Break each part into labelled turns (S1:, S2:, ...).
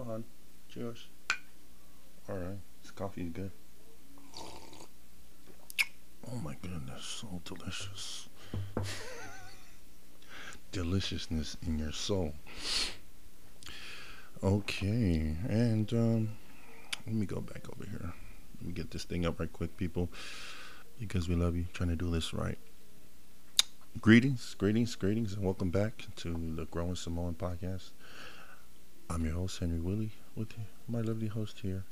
S1: go, hon. Cheers. All right. This coffee is good. Oh my goodness, so delicious. Deliciousness in your soul. Okay, and let me go back over here. Let me get this thing up right quick, people, because we love you. Trying to do this right. Greetings, greetings, greetings, and welcome back to the Growing Samoan podcast. I'm your host, Henry Willie, with my lovely host here,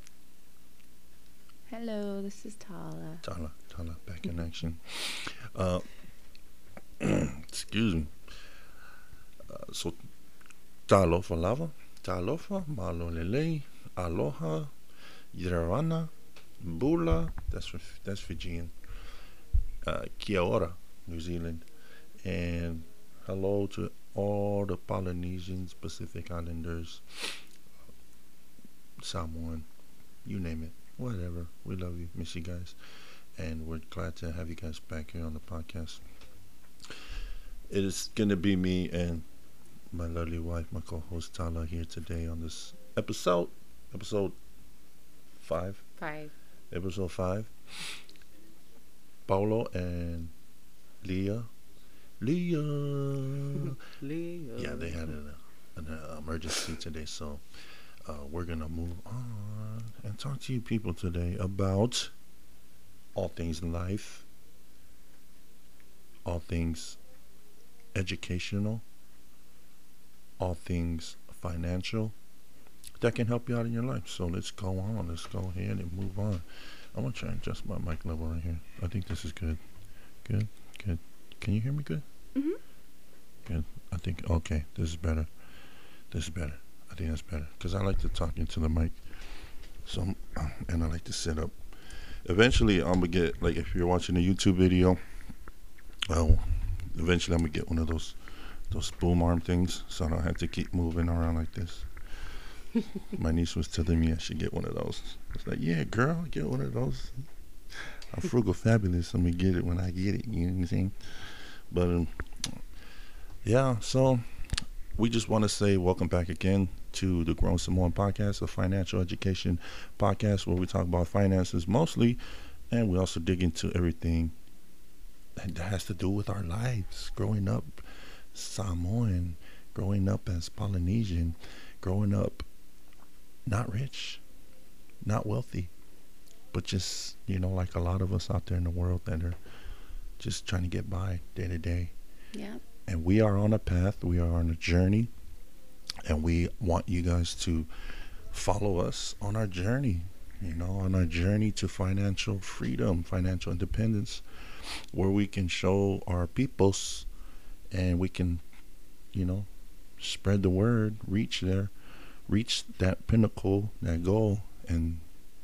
S2: Hello, this is Tala.
S1: Tala, back in action. Uh, excuse me. So, talofa lava, talofa, malolele, aloha, Yerana, Bula, that's Fijian. Kia ora, New Zealand, and hello to all the Polynesians, Pacific Islanders, Samoan, you name it, whatever. We love you, miss you guys, and we're glad to have you guys back here on the podcast. It is gonna be me and my lovely wife, my co-host Tala, here today on this episode 5.
S2: 5.
S1: Episode 5. Paulo and Leah.
S2: Leo.
S1: Yeah, they had an emergency today, so we're gonna move on and talk to you people today about all things life, all things educational, all things financial that can help you out in your life. So let's go on. Let's go ahead and move on. I'm gonna try and adjust my mic level right here. I think this is good. Good. Can you hear me good?
S2: Mhm.
S1: Good. I think okay. This is better. I think that's better because I like to talk into the mic. So and I like to sit up. Eventually, I'm gonna get, like, if you're watching a YouTube video, eventually I'm gonna get one of those boom arm things, so I don't have to keep moving around like this. My niece was telling me I should get one of those. I was like, yeah, girl, get one of those. I'm frugal fabulous. I'm gonna get it when I get it. You know what I'm saying? But yeah. So we just want to say welcome back again to the Grown Samoan podcast, a financial education podcast where we talk about finances mostly, and we also dig into everything that has to do with our lives, growing up Samoan, growing up as Polynesian, growing up not rich, not wealthy, but just, like a lot of us out there in the world that are just trying to get by day to day.
S2: Yeah.
S1: And we are on a path, we are on a journey, and we want you guys to follow us on our journey, on our journey to financial freedom, financial independence, where we can show our peoples and we can, spread the word, reach that pinnacle, that goal, and,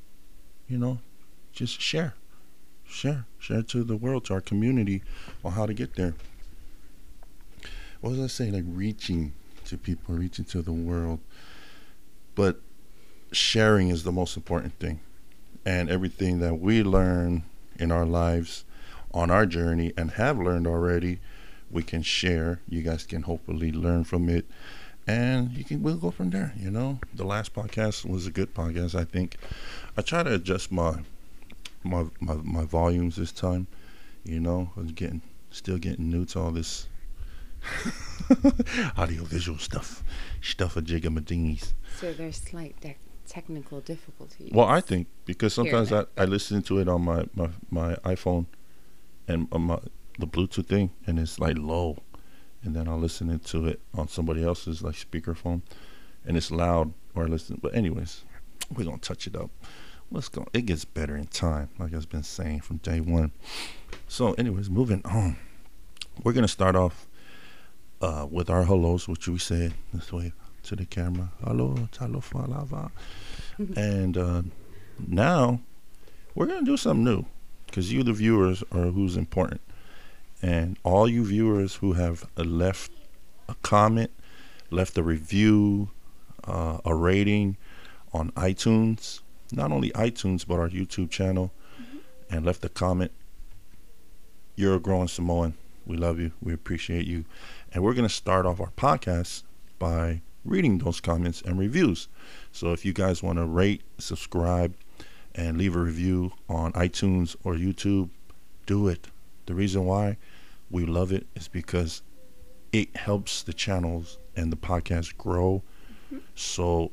S1: just share to the world, to our community, on how to get there. What was I saying? Like reaching to people, reaching to the world. But sharing is the most important thing. And everything that we learn in our lives on our journey and have learned already, we can share. You guys can hopefully learn from it. And we'll go from there, The last podcast was a good podcast, I think. I try to adjust my volumes this time. I was still getting new to all this audio-visual stuff of jigamadingies.
S2: So there's slight technical difficulties.
S1: Well, I think because sometimes
S2: Here
S1: I listen to it on my iPhone and the Bluetooth thing, and it's like low, and then I'll listen to it on somebody else's like speakerphone, and it's loud, or listen. But anyways, we're gonna touch it up. Let's go. It gets better in time, like I've been saying from day one. So, anyways, moving on. We're gonna start off with our hellos, which we said this way to the camera. Hello, talofa lava. And now we're gonna do something new, because you, the viewers, are who's important. And all you viewers who have left a comment, left a review, a rating on iTunes, not only iTunes, but our YouTube channel, and left a comment, you're a growing Samoan. We love you. We appreciate you. And we're going to start off our podcast by reading those comments and reviews. So if you guys want to rate, subscribe, and leave a review on iTunes or YouTube, do it. The reason why we love it is because it helps the channels and the podcast grow. So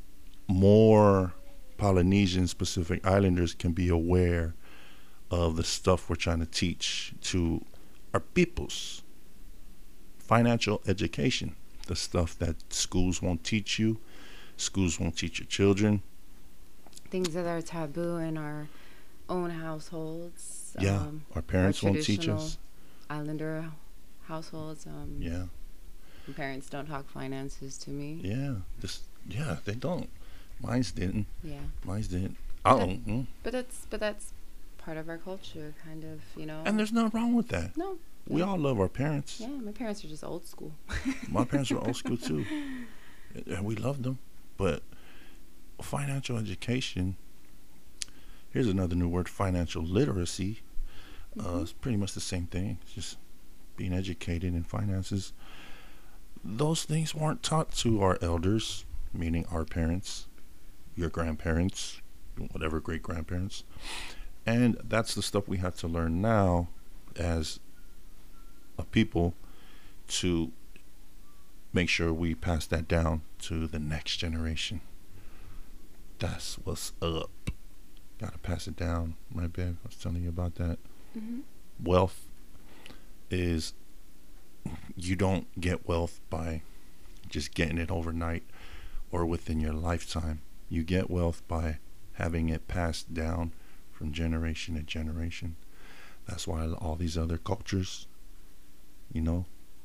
S1: more Polynesian Pacific Islanders can be aware of the stuff we're trying to teach to our peoples. Financial education, the stuff that schools won't teach you, schools won't teach your children.
S2: Things that are taboo in our own households.
S1: Yeah, our parents won't teach
S2: traditional
S1: us.
S2: Islander households.
S1: Yeah,
S2: My parents don't talk finances to me.
S1: yeah, they don't. Mine's didn't.
S2: Yeah.
S1: Mine's didn't. I don't.
S2: But that's part of our culture, kind of, you know.
S1: And there's nothing wrong with that.
S2: No.
S1: We all love our parents.
S2: Yeah, my parents are just old school.
S1: My parents were old school too, and we loved them. But financial education. Here's another new word: financial literacy. It's pretty much the same thing. It's just being educated in finances. Those things weren't taught to our elders, meaning our parents, your grandparents, whatever great grandparents. And that's the stuff we have to learn now as a people to make sure we pass that down to the next generation. That's what's up. Gotta pass it down, right, babe? I was telling you about that.
S2: Mm-hmm.
S1: Wealth is, you don't get wealth by just getting it overnight or within your lifetime. You get wealth by having it passed down from generation to generation. That's why all these other cultures, you know,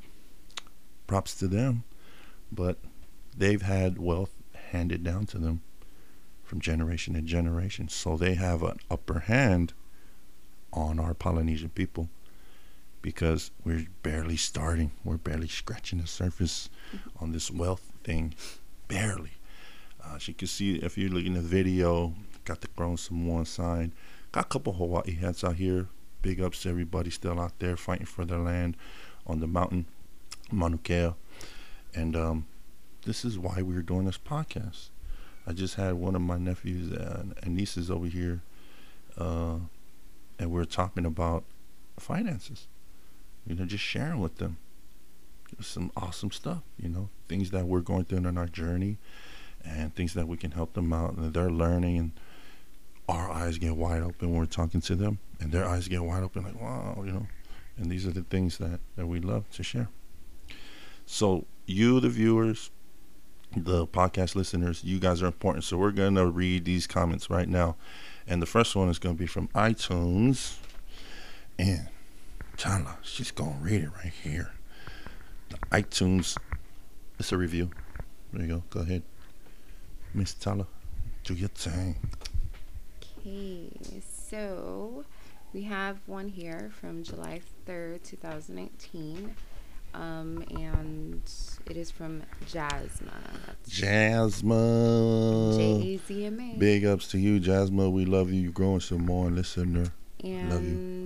S1: props to them, but they've had wealth handed down to them from generation to generation. So they have an upper hand on our Polynesian people because we're barely starting. We're barely scratching the surface on this wealth thing. Barely. As you can see, if you're looking at the video, got the Grown Samoan sign. Got a couple Hawaii hats out here. Big ups to everybody still out there fighting for their land on the mountain, Manukea. And this is why we were doing this podcast. I just had one of my nephews and nieces over here, and we were talking about finances. You know, just sharing with them some awesome stuff. You know, things that we're going through in our journey, and things that we can help them out, and they're learning, and our eyes get wide open when we're talking to them, and their eyes get wide open, like, wow, you know. And these are the things that we love to share. So you, the viewers, the podcast listeners, you guys are important. So we're going to read these comments right now. And the first one is going to be from iTunes. And Tala, she's going to read it right here. The iTunes, it's a review. There you go. Go ahead. Miss Tala, do your thing.
S2: Okay, so we have one here from July 3rd, 2019. And it is from Jasma.
S1: Jasma.
S2: J-A-Z-M-A.
S1: Big ups to you, Jasma. We love you. You're growing some more, listener.
S2: And
S1: love you.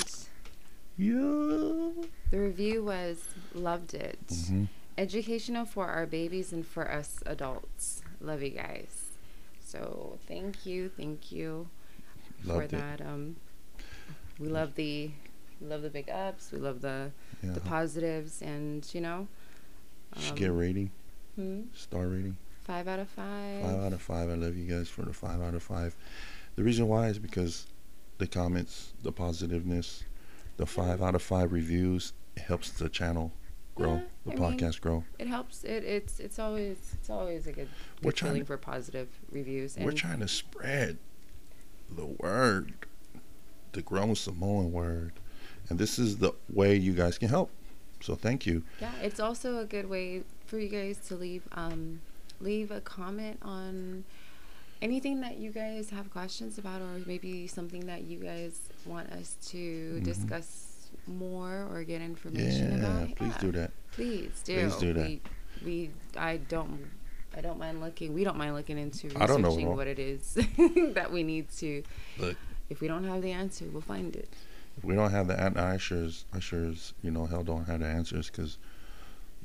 S1: Yeah.
S2: The review was, loved it.
S1: Mm-hmm.
S2: Educational for our babies and for us adults. Love you guys. So thank you
S1: Loved
S2: for
S1: it.
S2: that. We love the big ups. We love the positives, and you know.
S1: Should get a rating.
S2: Hmm?
S1: Star rating.
S2: 5 out of 5.
S1: 5 out of 5. I love you guys for the 5 out of 5. The reason why is because the comments, the positiveness, the 5 out of 5 reviews, it helps the channel grow, the podcast grow.
S2: It helps. It's always a good feeling for positive reviews. And
S1: we're trying to spread the word, the Grown Samoan word, and this is the way you guys can help. So thank you.
S2: Yeah, it's also a good way for you guys to leave a comment on anything that you guys have questions about, or maybe something that you guys want us to discuss more or get information about.
S1: Please do that.
S2: Please do.
S1: Please do that.
S2: I don't mind looking. We don't mind looking into
S1: I don't know,
S2: researching what it is that we need to.
S1: Look,
S2: if we don't have the answer, we'll find it.
S1: If we don't have the answer, I sure as hell don't have the answers, because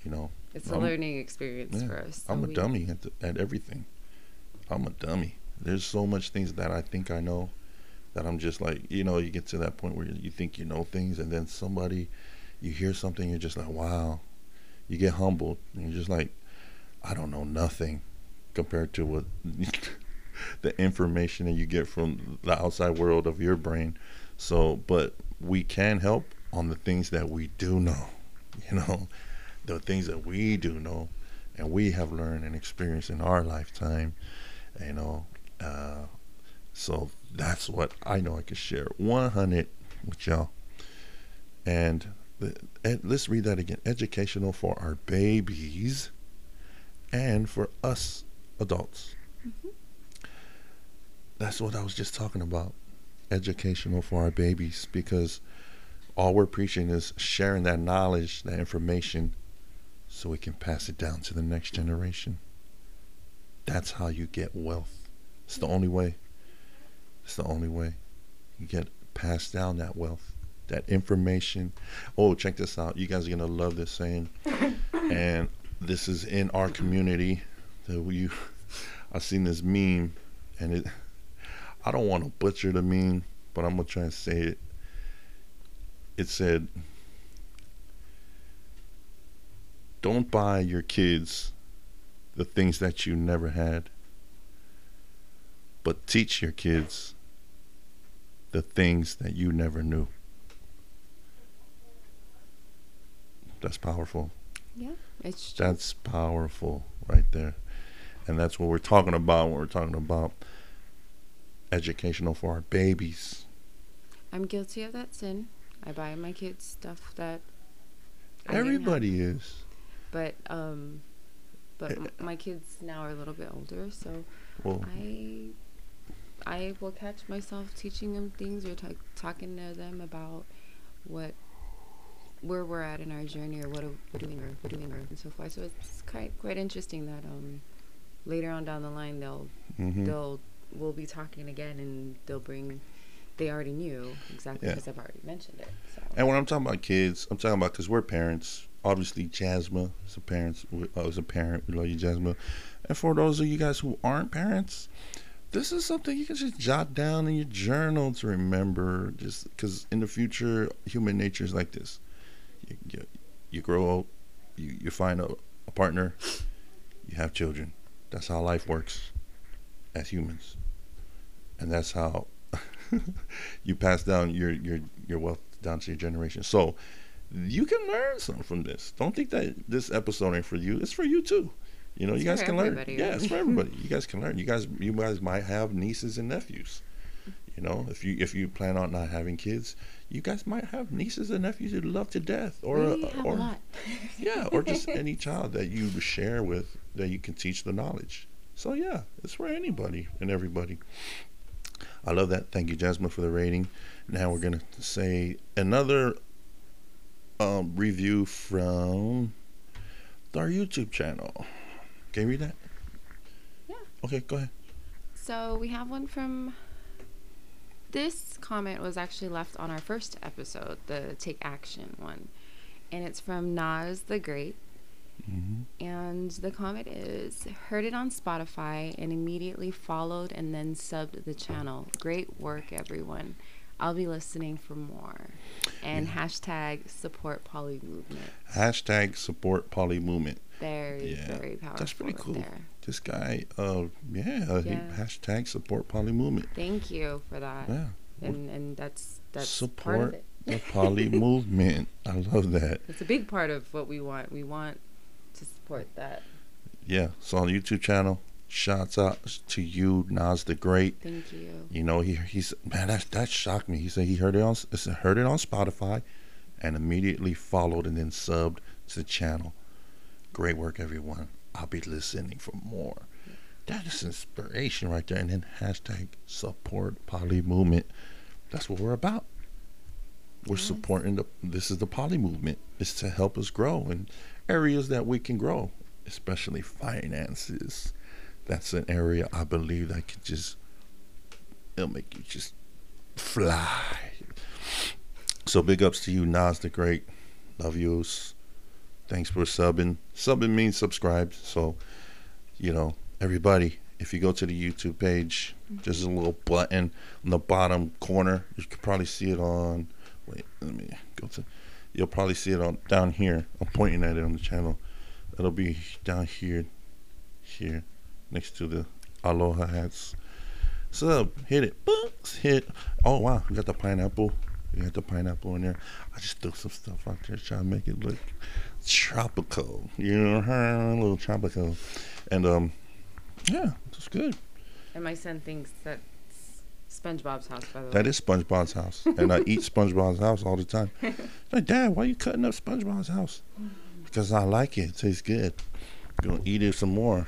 S1: You know,
S2: It's a
S1: I'm,
S2: learning experience for us. So
S1: I'm a dummy at everything. I'm a dummy. There's so much things that I think I know that I'm just like, you get to that point where you think you know things, and then you hear something, you're just like, wow. You get humbled, and you're just like, I don't know nothing compared to what the information that you get from the outside world of your brain. So, but we can help on the things that we do know, you know, the things that we do know and we have learned and experienced in our lifetime, you know. Uh, so that's what I know I can share 100 with y'all. And let's read that again. Educational for our babies and for us adults.
S2: Mm-hmm.
S1: That's what I was just talking about. Educational for our babies, because all we're preaching is sharing that knowledge, that information, so we can pass it down to the next generation. That's how you get wealth. It's the only way. It's the only way. You get passed down that wealth, that information. Oh, check this out. You guys are going to love this saying. And this is in our community. I've seen this meme, and I don't want to butcher the meme, but I'm going to try and say it. It said, don't buy your kids the things that you never had, but teach your kids the things that you never knew. That's powerful.
S2: Yeah, it's true.
S1: That's powerful right there. And that's what we're talking about when we're talking about educational for our babies.
S2: I'm guilty of that sin. I buy my kids stuff that
S1: everybody is.
S2: But my kids now are a little bit older, so
S1: well,
S2: I will catch myself teaching them things or talking to them about where we're at in our journey, or what we're doing, and so forth. So it's quite interesting that later on down the line we'll be talking again, and they already knew exactly because I've already mentioned it. So.
S1: And when I'm talking about kids, I'm talking about because we're parents. Obviously, Jasmine is a parent. As a parent, we love you, Jasmine. And for those of you guys who aren't parents, this is something you can just jot down in your journal to remember. Just because in the future, human nature is like this. You grow up, you find a partner, you have children. That's how life works as humans, and that's how you pass down your wealth down to your generation. So you can learn something from this. Don't think that this episode ain't for you. It's for you too. You guys can learn.
S2: Right?
S1: Yeah, it's for everybody. You guys can learn. You guys might have nieces and nephews. If you plan on not having kids, you guys might have nieces and nephews you love to death, or
S2: a lot.
S1: Yeah, or just any child that you share with that you can teach the knowledge. So yeah, it's for anybody and everybody. I love that. Thank you, Jasmine, for the rating. Now we're gonna say another review from our YouTube channel. Can you read that?
S2: Yeah.
S1: Okay, go ahead.
S2: So we have one from. This comment was actually left on our first episode, the Take Action one, and it's from Nas the Great.
S1: Mm-hmm.
S2: And the comment is, heard it on Spotify and immediately followed and then subbed the channel. Great work, everyone. I'll be listening for more. And hashtag support poly movement.
S1: Hashtag support poly movement.
S2: Very powerful.
S1: That's pretty cool.
S2: There.
S1: This guy, hashtag support poly movement.
S2: Thank you for that.
S1: Yeah.
S2: And that's
S1: support
S2: part of it.
S1: The poly movement. I love that.
S2: It's a big part of what we want. We want to support that.
S1: Yeah. So on the YouTube channel, shouts out to you, Nas the Great.
S2: Thank you.
S1: He's man, that shocked me. He said he heard it on Spotify and immediately followed and then subbed to the channel. Great work, everyone. I'll be listening for more. That is inspiration right there. And then hashtag support poly movement. That's what we're about. We're supporting this is the poly movement. It's to help us grow in areas that we can grow, especially finances. That's an area I believe that it'll make you just fly. So big ups to you, Nas the Great. Love yous. Thanks for subbing. Subbing means subscribe. So, everybody, if you go to the YouTube page, there's a little button in the bottom corner. You can probably see it on. Wait, let me go to. You'll probably see it on down here. I'm pointing at it on the channel. It'll be down here, next to the aloha hats. Sub, hit it. Books, hit. Oh wow, you got the pineapple. You got the pineapple in there. I just threw some stuff out there trying to make it look tropical. A little tropical. And yeah, it's good.
S2: And my son thinks that's SpongeBob's house, by the way.
S1: That is SpongeBob's house. And I eat SpongeBob's house all the time. Like, Dad, why are you cutting up SpongeBob's house? Because I like it. It tastes good. Gonna eat it some more.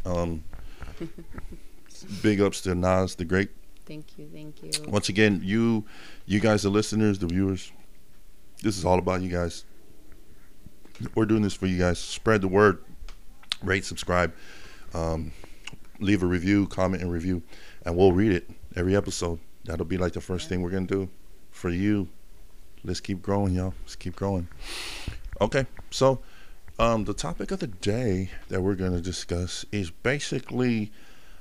S1: Big ups to Nas the Great.
S2: Thank you.
S1: Once again, you guys, the listeners, the viewers, this is all about you guys. We're doing this for you guys. Spread the word. Rate, subscribe. Leave a review, comment and review, and we'll read it every episode. That'll be like the first thing we're gonna do for you. Let's keep growing, y'all. Let's keep growing. Okay, so the topic of the day that we're gonna discuss is basically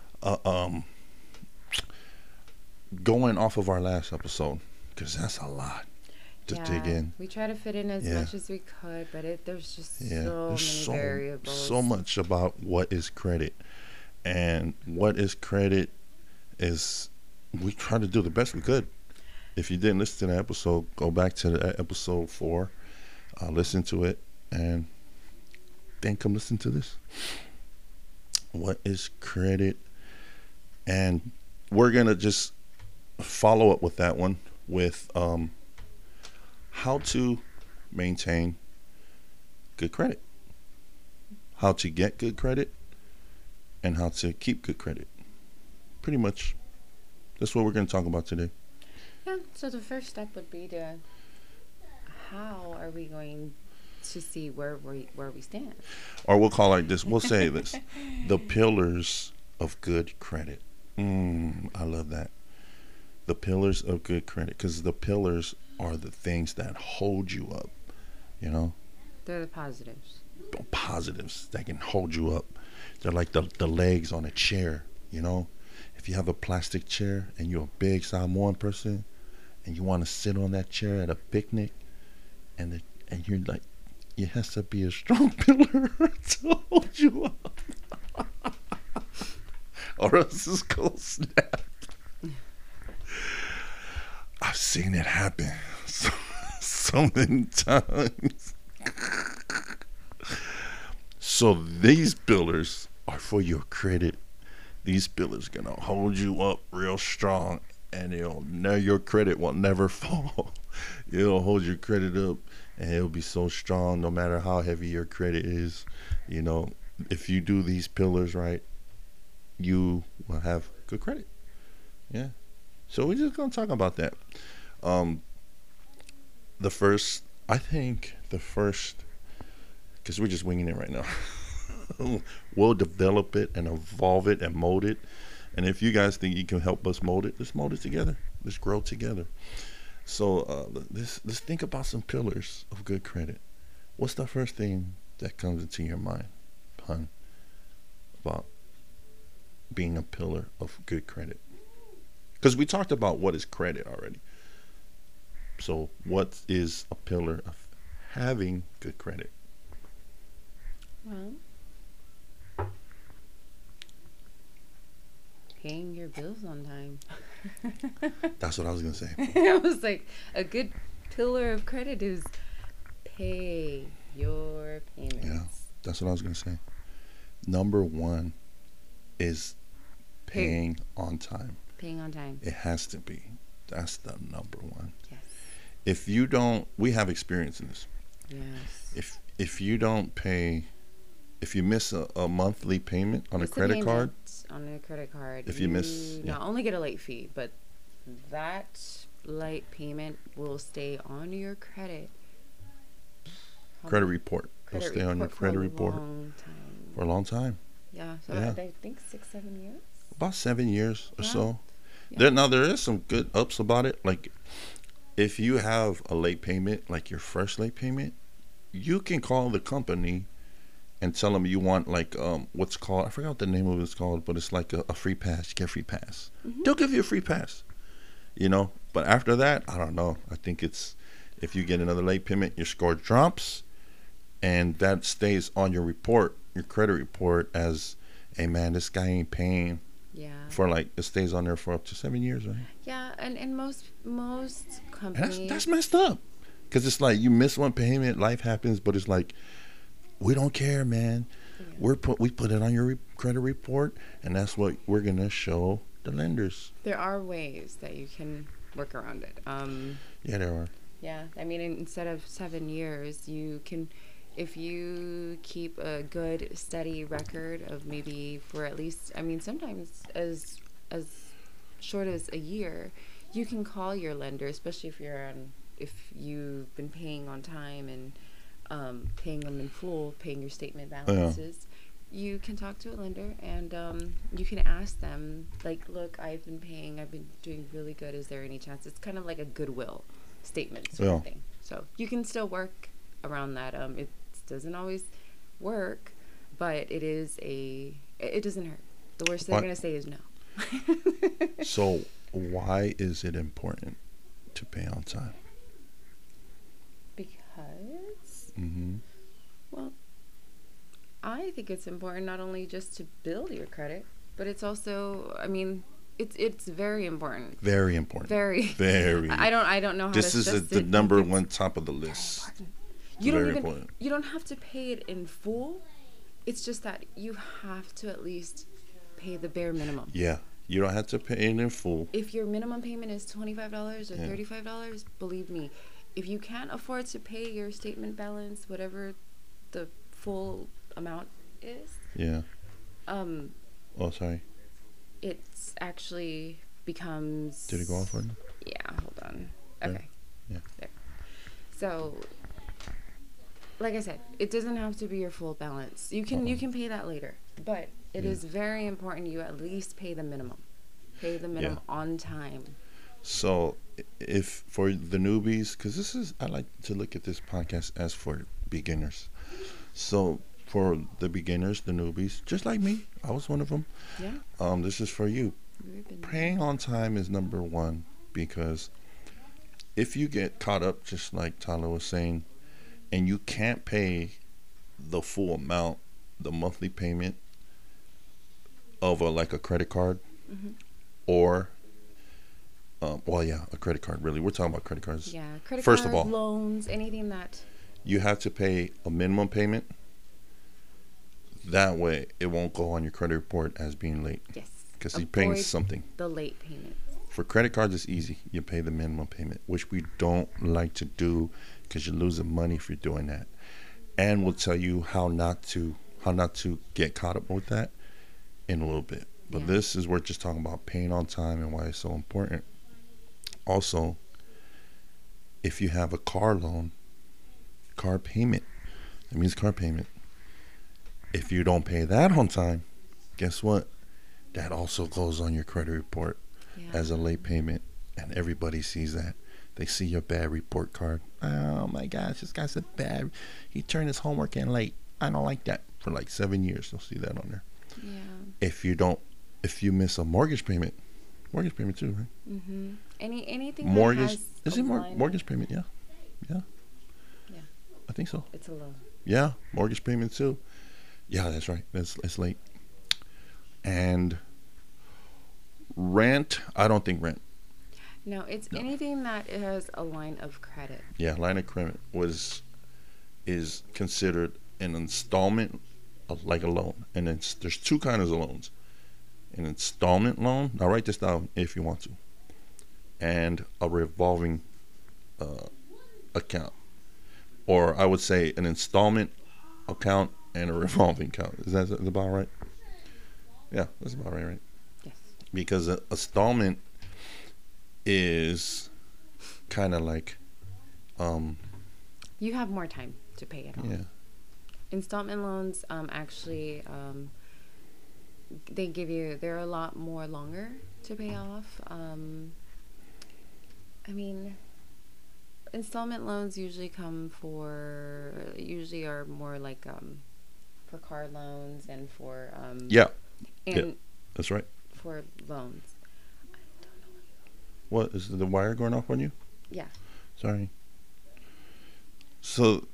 S1: going off of our last episode, because that's a lot to dig in.
S2: We try to fit in as much as we could, but there's just so many variables.
S1: So much about what is credit. And what is credit is, we try to do the best we could. If you didn't listen to the episode, go back to the episode 4, listen to it, and then come listen to this. What is credit? And we're going to just follow up with that one with how to maintain good credit, how to get good credit, and how to keep good credit. Pretty much that's what we're going to talk about today.
S2: Yeah, so the first step would be how are we going to see where we stand?
S1: Or we'll call it this, we'll say this, the pillars of good credit. I love that. The pillars of good credit, because the pillars are the things that hold you up,
S2: They're the positives.
S1: Positives that can hold you up. They're like the legs on a chair, If you have a plastic chair and you're a big Samoan person and you want to sit on that chair at a picnic, and you're like, it has to be a strong pillar to hold you up. Or else it's going to snap. I've seen it happen so many times. So these pillars are for your credit. These pillars are gonna hold you up real strong, and your credit will never fall. It'll hold your credit up, and it'll be so strong no matter how heavy your credit is. If you do these pillars right, you will have good credit. Yeah. So we're just gonna talk about that. The first, because we're just winging it right now. We'll develop it and evolve it and mold it. And if you guys think you can help us mold it, let's mold it together. Let's grow together. So let's think about some pillars of good credit. What's the first thing that comes into your mind, Pun, about being a pillar of good credit? Because we talked about what is credit already. So what is a pillar of having good credit?
S2: Well, paying your bills on time.
S1: That's what I was going to say.
S2: I was like, a good pillar of credit is pay your payments.
S1: Yeah, that's what I was going to say. Number 1 is paying on time.
S2: Paying on time.
S1: It has to be. That's the number 1.
S2: Yes.
S1: If you don't, we have experience in this.
S2: Yes.
S1: If you don't pay, if you miss a monthly payment on a credit card, if you miss,
S2: not only get a late fee, but that late payment will stay on your credit
S1: report. It'll stay on your credit report for a long time.
S2: Yeah. So I think 6-7 years.
S1: About 7 years or so. Yeah. There is some good ups about it. Like if you have a late payment, like your first late payment, you can call the company and tell them you want like what's called, I forgot what the name of it's called, but it's like a free pass. You get a free pass.
S2: Hmm.
S1: They'll give you a free pass. You know, but after that, I don't know. I think it's if you get another late payment, your score drops, and that stays on your report, your credit report, as, hey man, this guy ain't paying
S2: Yeah.
S1: for like it stays on there for up to 7 years, right?
S2: Yeah, and most
S1: And
S2: companies.
S1: that's messed up. Cause it's like you miss one payment, life happens, but it's like we don't care, man.
S2: Yeah.
S1: We put it on your credit report, and that's what we're gonna show the lenders.
S2: There are ways that you can work around it.
S1: Yeah, there are.
S2: Yeah, I mean, instead of 7 years, you can, if you keep a good, steady record of maybe for at least, I mean, sometimes as short as a year, you can call your lender, especially if you've been paying on time and paying them in full, paying your statement balances. You can talk to a lender and you can ask them, like, look, I've been paying, I've been doing really good. Is there any chance? It's kind of like a goodwill statement sort of thing. So you can still work around that. It doesn't always work, but it doesn't hurt. The worst they're going to say is no.
S1: So why is it important to pay on time?
S2: Because,
S1: Mm-hmm.
S2: well, I think it's important not only just to build your credit, but it's also, I mean, it's very important.
S1: Very important. Very.
S2: I don't know how
S1: this
S2: to
S1: is
S2: stress
S1: the
S2: it.
S1: number one top of the list.
S2: You
S1: Very
S2: don't even
S1: important.
S2: you don't have to pay it in full. It's just that you have to at least pay the bare minimum.
S1: Yeah, you don't have to pay it in full.
S2: If your minimum payment is $25 or
S1: Yeah.
S2: $35, believe me, if you can't afford to pay your statement balance, whatever the full amount is,
S1: Yeah.
S2: um,
S1: Oh, sorry.
S2: it's actually becomes.
S1: Did it go off on?
S2: Yeah, hold on.
S1: There?
S2: Okay.
S1: Yeah.
S2: There. So, like I said, it doesn't have to be your full balance. You can pay that later, but it
S1: Yeah.
S2: is very important you at least pay the minimum. Pay the minimum on time.
S1: So, if for the newbies, because I like to look at this podcast as for beginners. So, for the beginners, the newbies, just like me, I was one of them.
S2: Yeah.
S1: This is for you. Paying on time is number one, because if you get caught up, just like Tyler was saying, and you can't pay the full amount, the monthly payment of like a credit card,
S2: Mm-hmm.
S1: or a credit card. Really, we're talking about credit cards.
S2: Yeah. Credit
S1: First
S2: card,
S1: of all,
S2: loans, anything that.
S1: you have to pay a minimum payment. That way, it won't go on your credit report as being late,
S2: Yes.
S1: because you're paying
S2: Avoid
S1: something.
S2: the late payment.
S1: For credit cards, it's easy. You pay the minimum payment, which we don't like to do because you're losing money if you're doing that. And we'll tell you how not to get caught up with that in a little bit. But
S2: Yeah.
S1: this is we're just talking about paying on time and why it's so important. Also, if you have a car loan, car payment, that means car payment. If you don't pay that on time, guess what? That also goes on your credit report
S2: Yeah.
S1: as a late payment, and everybody sees that. They see your bad report card. Oh my gosh, this guy's a bad. He turned his homework in late. I don't like that. For like 7 years, they'll see that on there.
S2: Yeah.
S1: If you miss a mortgage payment too, right?
S2: Mm-hmm. Anything
S1: Mortgage,
S2: that has
S1: is it
S2: a line of-
S1: mortgage payment? Yeah.
S2: Yeah.
S1: I think so.
S2: It's a loan.
S1: Yeah, mortgage payment too. Yeah, that's right. It's late. And rent, I don't think rent.
S2: No, it's
S1: No.
S2: anything that has a line of credit.
S1: Yeah, line of credit is considered an installment like a loan, and there's two kinds of loans: an installment loan. Now write this down if you want to, and a revolving account, or I would say an installment account and a revolving account. Is that about right? Yeah, that's about right?
S2: Yes.
S1: Because an installment is kind of like,
S2: You have more time to pay it off.
S1: yeah.
S2: Installment loans, actually, they're a lot more longer to pay off. I mean, installment loans usually usually are more like for car loans and for
S1: Yeah, yeah,
S2: and
S1: that's right.
S2: for loans.
S1: What is the wire going off on you?
S2: Yeah.
S1: Sorry. So,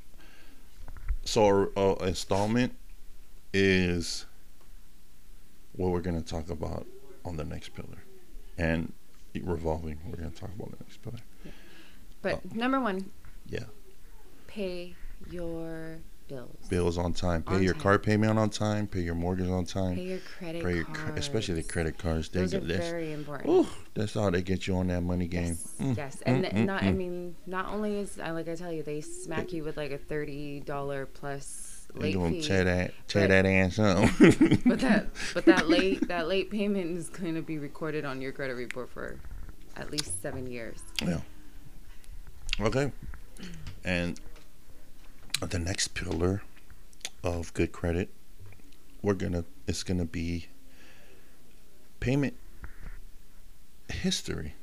S1: installment is what we're going to talk about on the next pillar, and revolving. We're going to talk about the next pillar.
S2: But number one,
S1: Yeah,
S2: pay your bills.
S1: bills on time. Pay
S2: On
S1: your
S2: time.
S1: car payment on time. Pay your mortgage on time.
S2: Pay your credit
S1: Pay your,
S2: cards.
S1: especially the credit cards.
S2: Those are very important.
S1: Ooh, that's how they get you on that money game.
S2: Yes, yes. And I mean, not only is like I tell you, they smack you with like a $30 plus late
S1: gonna
S2: fee.
S1: tear that ass up.
S2: but that late payment is going to be recorded on your credit report for at least 7 years.
S1: Yeah. Okay. And the next pillar of good credit, it's gonna be payment history.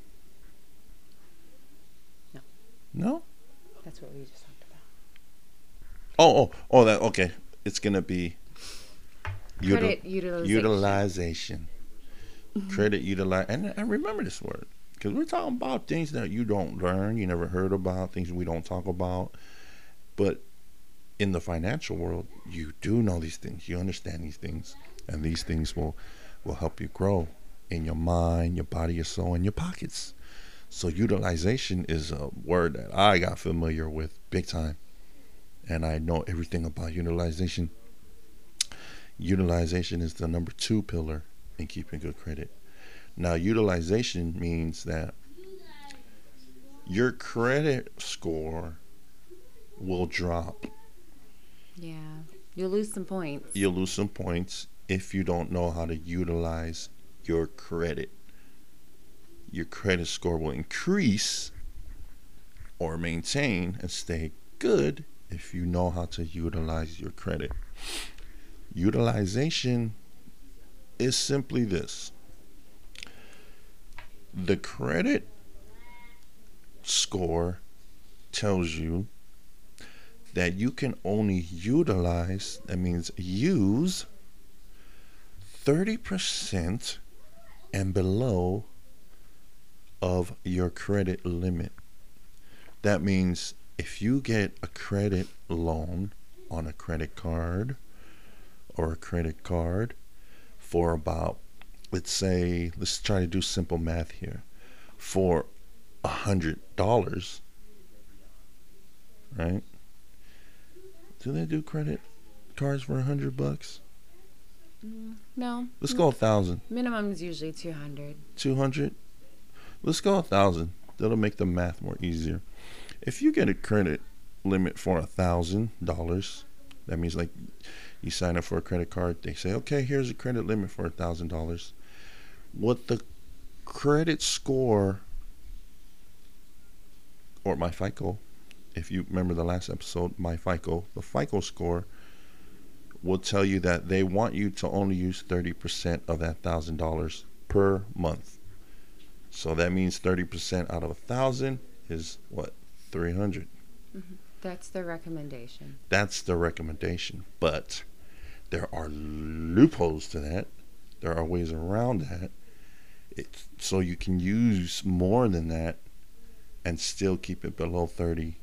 S2: No.
S1: No?
S2: That's what we just talked about.
S1: Oh, that okay. It's gonna be
S2: Credit utilization.
S1: utilization. Credit utilize, and remember this word, because we're talking about things that you don't learn, you never heard about, things we don't talk about. But in the financial world, you do know these things, you understand these things, and these things will help you grow in your mind, your body, your soul, and your pockets. So utilization is a word that I got familiar with big time, and I know everything about utilization. Utilization is the number 2 pillar in keeping good credit. Now, utilization means that your credit score will drop.
S2: Yeah. You'll lose some points.
S1: You'll lose some points if you don't know how to utilize your credit. Your credit score will increase or maintain and stay good if you know how to utilize your credit. Utilization is simply this: the credit score tells you that you can only utilize, that means use, 30% and below of your credit limit. That means if you get a credit loan on a credit card or a credit card for about, let's try to do simple math here, for $100, right? Do they do credit cards for $100?
S2: No.
S1: Let's go 1,000.
S2: Minimum is usually 200.
S1: 200. Let's go 1,000. That'll make the math more easier. If you get a credit limit for $1,000, that means like you sign up for a credit card. They say, okay, here's a credit limit for $1,000. What the credit score, or my FICO, if you remember the last episode, my FICO, the FICO score will tell you that they want you to only use 30% of that $1,000 per month. So that means 30% out of 1,000 is what? 300.
S2: Mm-hmm. That's the recommendation.
S1: That's the recommendation. But there are loopholes to that. There are ways around that. So you can use more than that and still keep it below 30%.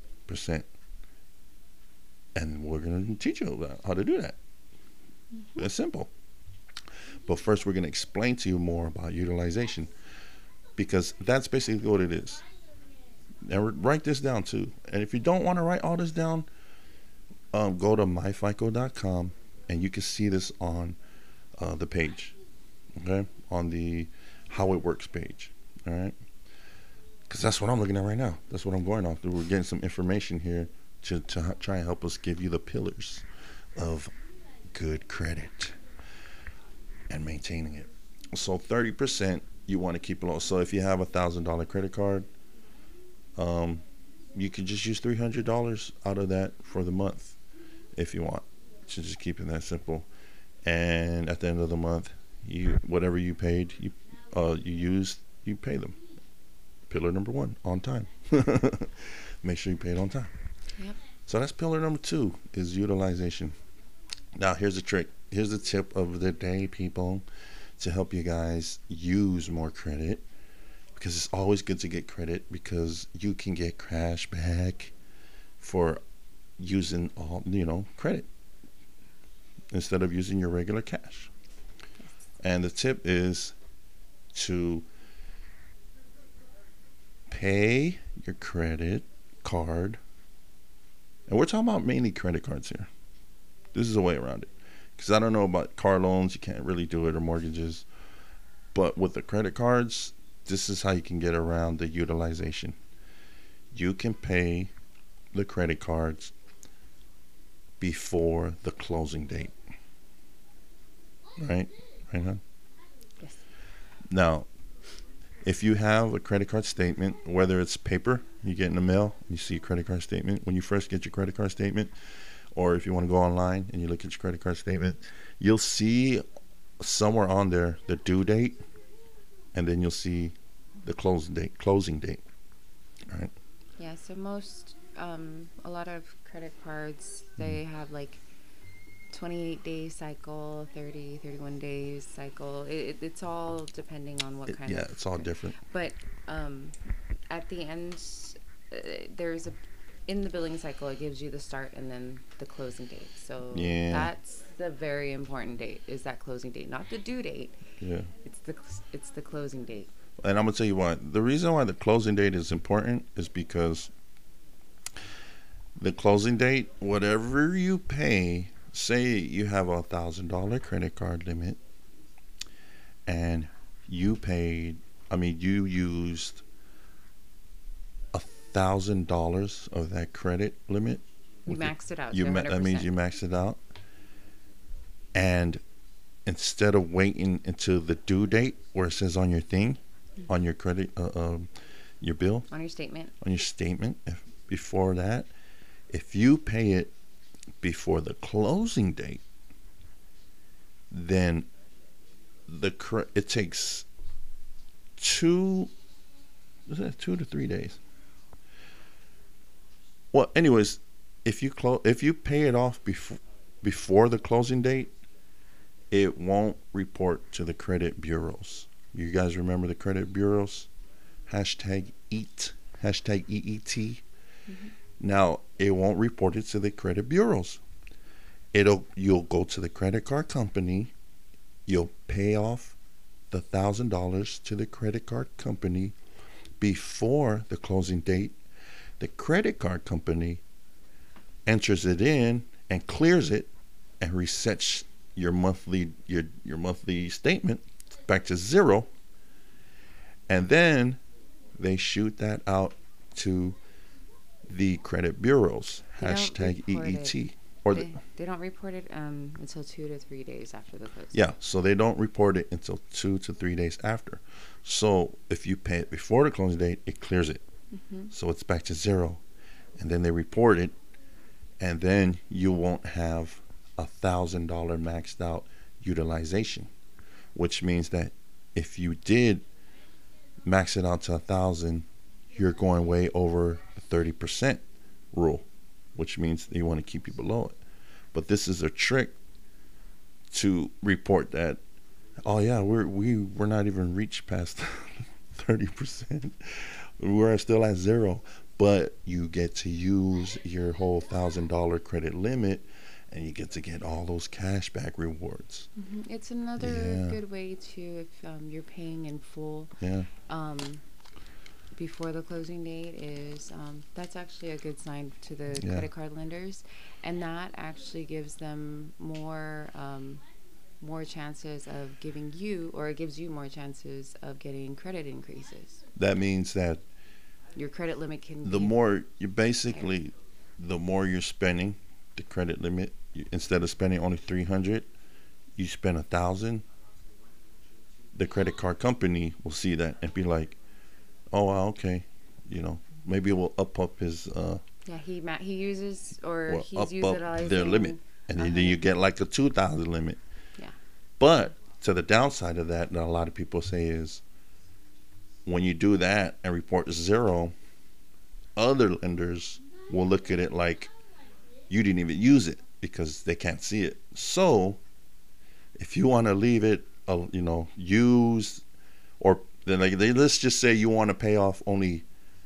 S1: And we're going to teach you about how to do that. Mm-hmm. It's simple. But first, we're going to explain to you more about utilization, because that's basically what it is. And write this down too. And if you don't want to write all this down, go to myfico.com and you can see this on the page, okay, on the how it works page. All right, because that's what I'm looking at right now. That's what I'm going off. We're getting some information here to try and help us give you the pillars of good credit and maintaining it. So 30% you want to keep low. So if you have $1,000 credit card, you can just use $300 out of that for the month if you want. So just keep it that simple. And at the end of the month, whatever you paid, you used, you pay them. pillar number 1, on time. Make sure you pay it on time.
S2: Yep.
S1: So that's pillar number 2, is utilization. Now here's the trick. Here's the tip of the day, people, to help you guys use more credit, because it's always good to get credit, because you can get cash back for using all, credit instead of using your regular cash. And the tip is to pay your credit card, and we're talking about mainly credit cards here. This is a way around it, because I don't know about car loans, you can't really do it, or mortgages, but with the credit cards, this is how you can get around the utilization. You can pay the credit cards before the closing date, right, huh?
S2: Yes.
S1: Now, if you have a credit card statement, whether it's paper, you get in the mail, you see a credit card statement. When you first get your credit card statement, or if you want to go online and you look at your credit card statement, you'll see somewhere on there the due date, and then you'll see the closing date. All right.
S2: Yeah, so a lot of credit cards, they have like 28-day cycle, 30, 31 days cycle. It's all depending on what kind of...
S1: Yeah, it's all different.
S2: But at the end, in the billing cycle, it gives you the start and then the closing date. So that's the very important date, is that closing date, not the due date.
S1: Yeah.
S2: It's the closing date.
S1: And I'm going to tell you why. The reason why the closing date is important is because the closing date, whatever you pay, say you have $1,000 credit card limit, and you used $1,000 of that credit limit.
S2: You maxed it out.
S1: That means you maxed it out. And instead of waiting until the due date, where it says on your thing, on your credit, your bill,
S2: on your statement,
S1: before that, if you pay it before the closing date, then it takes 2 to 3 days. Well, anyways, if you pay it off before the closing date, it won't report to the credit bureaus. You guys remember the credit bureaus? #EET. #EET. Mm-hmm. Now, it won't report it to the credit bureaus. You'll go to the credit card company. You'll pay off the $1,000 to the credit card company before the closing date. The credit card company enters it in and clears it and resets your monthly statement back to 0, and then they shoot that out to the credit bureaus. #EET.
S2: They don't report it until 2 to 3 days after the close.
S1: Yeah, so they don't report it until 2 to 3 days after. So if you pay it before the closing date, it clears it. Mm-hmm. So it's back to 0, and then they report it, and then you won't have $1,000 maxed out utilization, which means that if you did max it out to 1,000, you're going way over the 30% rule, which means they want to keep you below it. But this is a trick to report that, oh yeah, we're not even reached past 30%. We're still at 0, but you get to use your whole $1,000 credit limit, and you get to get all those cashback rewards.
S2: Mm-hmm. It's another good way to, if you're paying in full, before the closing date, is that's actually a good sign to the credit card lenders, and that actually gives them more chances of giving you, or it gives you more chances of getting credit increases.
S1: That means that
S2: your credit limit can
S1: the more you're spending the credit limit, instead of spending only $300, you spend $1,000. The credit card company will see that and be like, oh wow, okay, maybe we'll up his
S2: he uses, or he's utilizing
S1: their limit, and then you get like a 2,000 limit.
S2: Yeah.
S1: But to the downside of that a lot of people say is, when you do that and report zero, other lenders will look at it like you didn't even use it because they can't see it. So if you want to leave it, used, or then let's just say you want to pay off only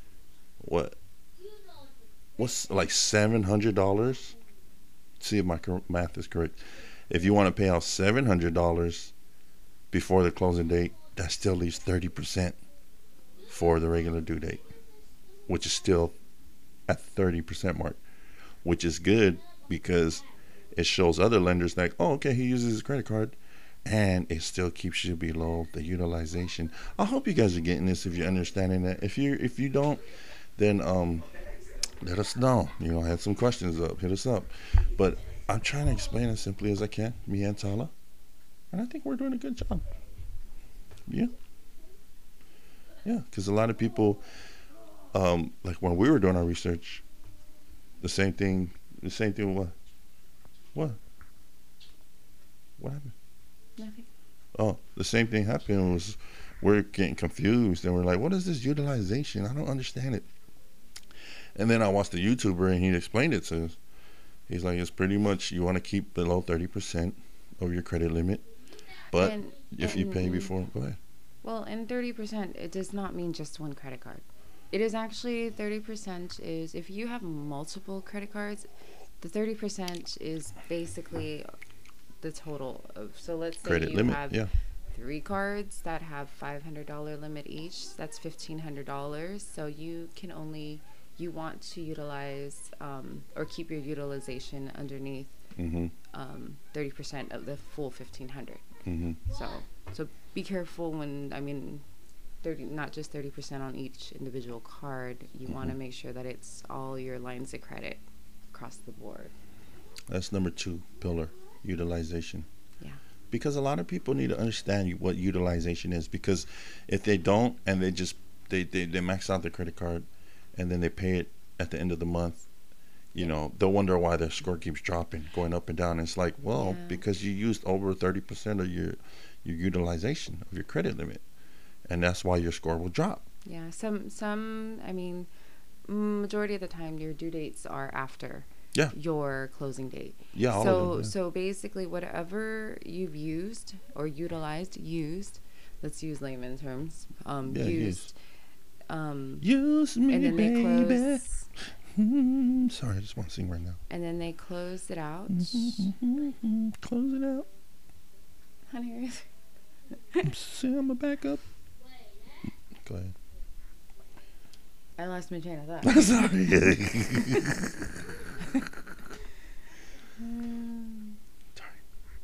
S1: what's like $700. See if my math is correct. If you want to pay off $700 before the closing date, that still leaves 30% for the regular due date, which is still at 30% mark, which is good because it shows other lenders like, oh, okay, he uses his credit card, and it still keeps you below the utilization. I hope you guys are getting this if you're understanding that. If you don't, then let us know. I had some questions up. Hit us up. But I'm trying to explain as simply as I can, me and Tala, and I think we're doing a good job. Yeah, because a lot of people, like when we were doing our research, the same thing. What happened?
S2: Nothing.
S1: Oh, the same thing happened. Was we're getting confused and we're like, what is this utilization? I don't understand it. And then I watched the YouTuber and he explained it to us. He's like, it's pretty much you want to keep below 30% of your credit limit, but if you pay before, go ahead.
S2: Well, and 30%, it does not mean just one credit card. It is actually 30% is if you have multiple credit cards, the 30% is basically the total of. So let's say
S1: Credit
S2: you
S1: limit,
S2: have 3 cards that have $500 limit each. That's $1,500. So you want to utilize or keep your utilization underneath 30% of the full $1,500. So be careful when 30, not just 30% on each individual card. You want to make sure that it's all your lines of credit across the board.
S1: That's number 2 pillar, utilization.
S2: Yeah.
S1: Because a lot of people need to understand what utilization is. Because if they don't and they just they max out their credit card and then they pay it at the end of the month, they'll wonder why their score keeps dropping, going up and down. And it's like, because you used over 30% of your utilization of your credit limit, and that's why your score will drop.
S2: Yeah, majority of the time your due dates are after your closing date.
S1: Yeah, all of them,
S2: so basically whatever you've used or utilized, let's use layman terms, used.
S1: Use me,
S2: and then they
S1: baby. Sorry, I just want to sing right now.
S2: And then they closed it out.
S1: Close it out.
S2: Honey,
S1: I'm a backup. Go ahead.
S2: I lost my train of thought.
S1: Sorry. Sorry.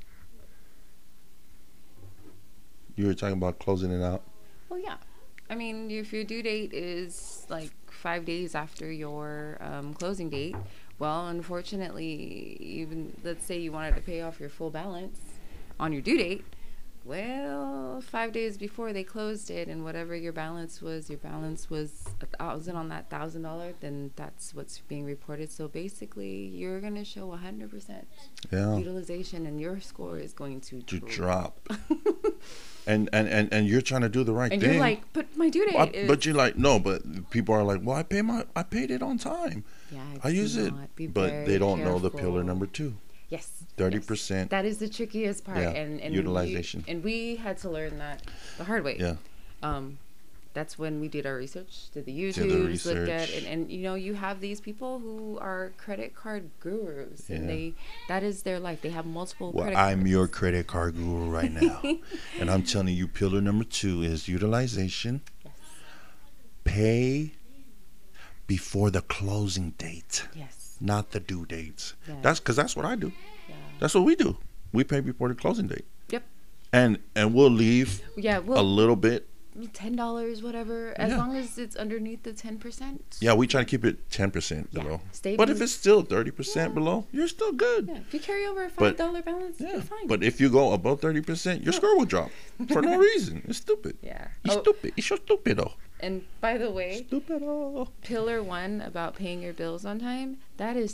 S1: You were talking about closing it out.
S2: Well, yeah. I mean, if your due date is like 5 days after your closing date, well, unfortunately, even let's say you wanted to pay off your full balance on your due date, well, 5 days before they closed it, and whatever your balance was $1,000 on that $1,000, then that's what's being reported. So basically, you're gonna show 100% utilization, and your score is going to drop.
S1: And you're trying to do the right thing.
S2: And you're like, but my due date is.
S1: But you're like, no. But people are like, well, I paid it on time.
S2: Yeah,
S1: I use it, but they don't know the pillar number 2.
S2: Yes.
S1: 30%.
S2: Yes. That is the trickiest part.
S1: Yeah,
S2: and
S1: utilization.
S2: We had to learn that the hard way.
S1: Yeah.
S2: That's when we did our research, did the YouTubes, looked at, and you have these people who are credit card gurus, and that is their life. They have multiple credit cards.
S1: I'm your credit card guru right now. And I'm telling you, pillar number 2 is utilization.
S2: Yes.
S1: Pay before the closing date.
S2: Yes.
S1: Not the due dates.
S2: Yes.
S1: That's because that's what I do.
S2: Yeah.
S1: That's what we do. We pay before the closing date.
S2: Yep.
S1: And we'll leave a little bit.
S2: $10, whatever, as long as it's underneath the 10%.
S1: Yeah, we try to keep it 10% below.
S2: Stay
S1: but if it's still 30% below, you're still good.
S2: Yeah, if you carry over a $5 balance, you're fine.
S1: But if you go above 30%, your score will drop for no reason. It's stupid.
S2: Yeah.
S1: It's stupid. It's so stupido.
S2: And by the way,
S1: Stupido.
S2: pillar 1 about paying your bills on time, that is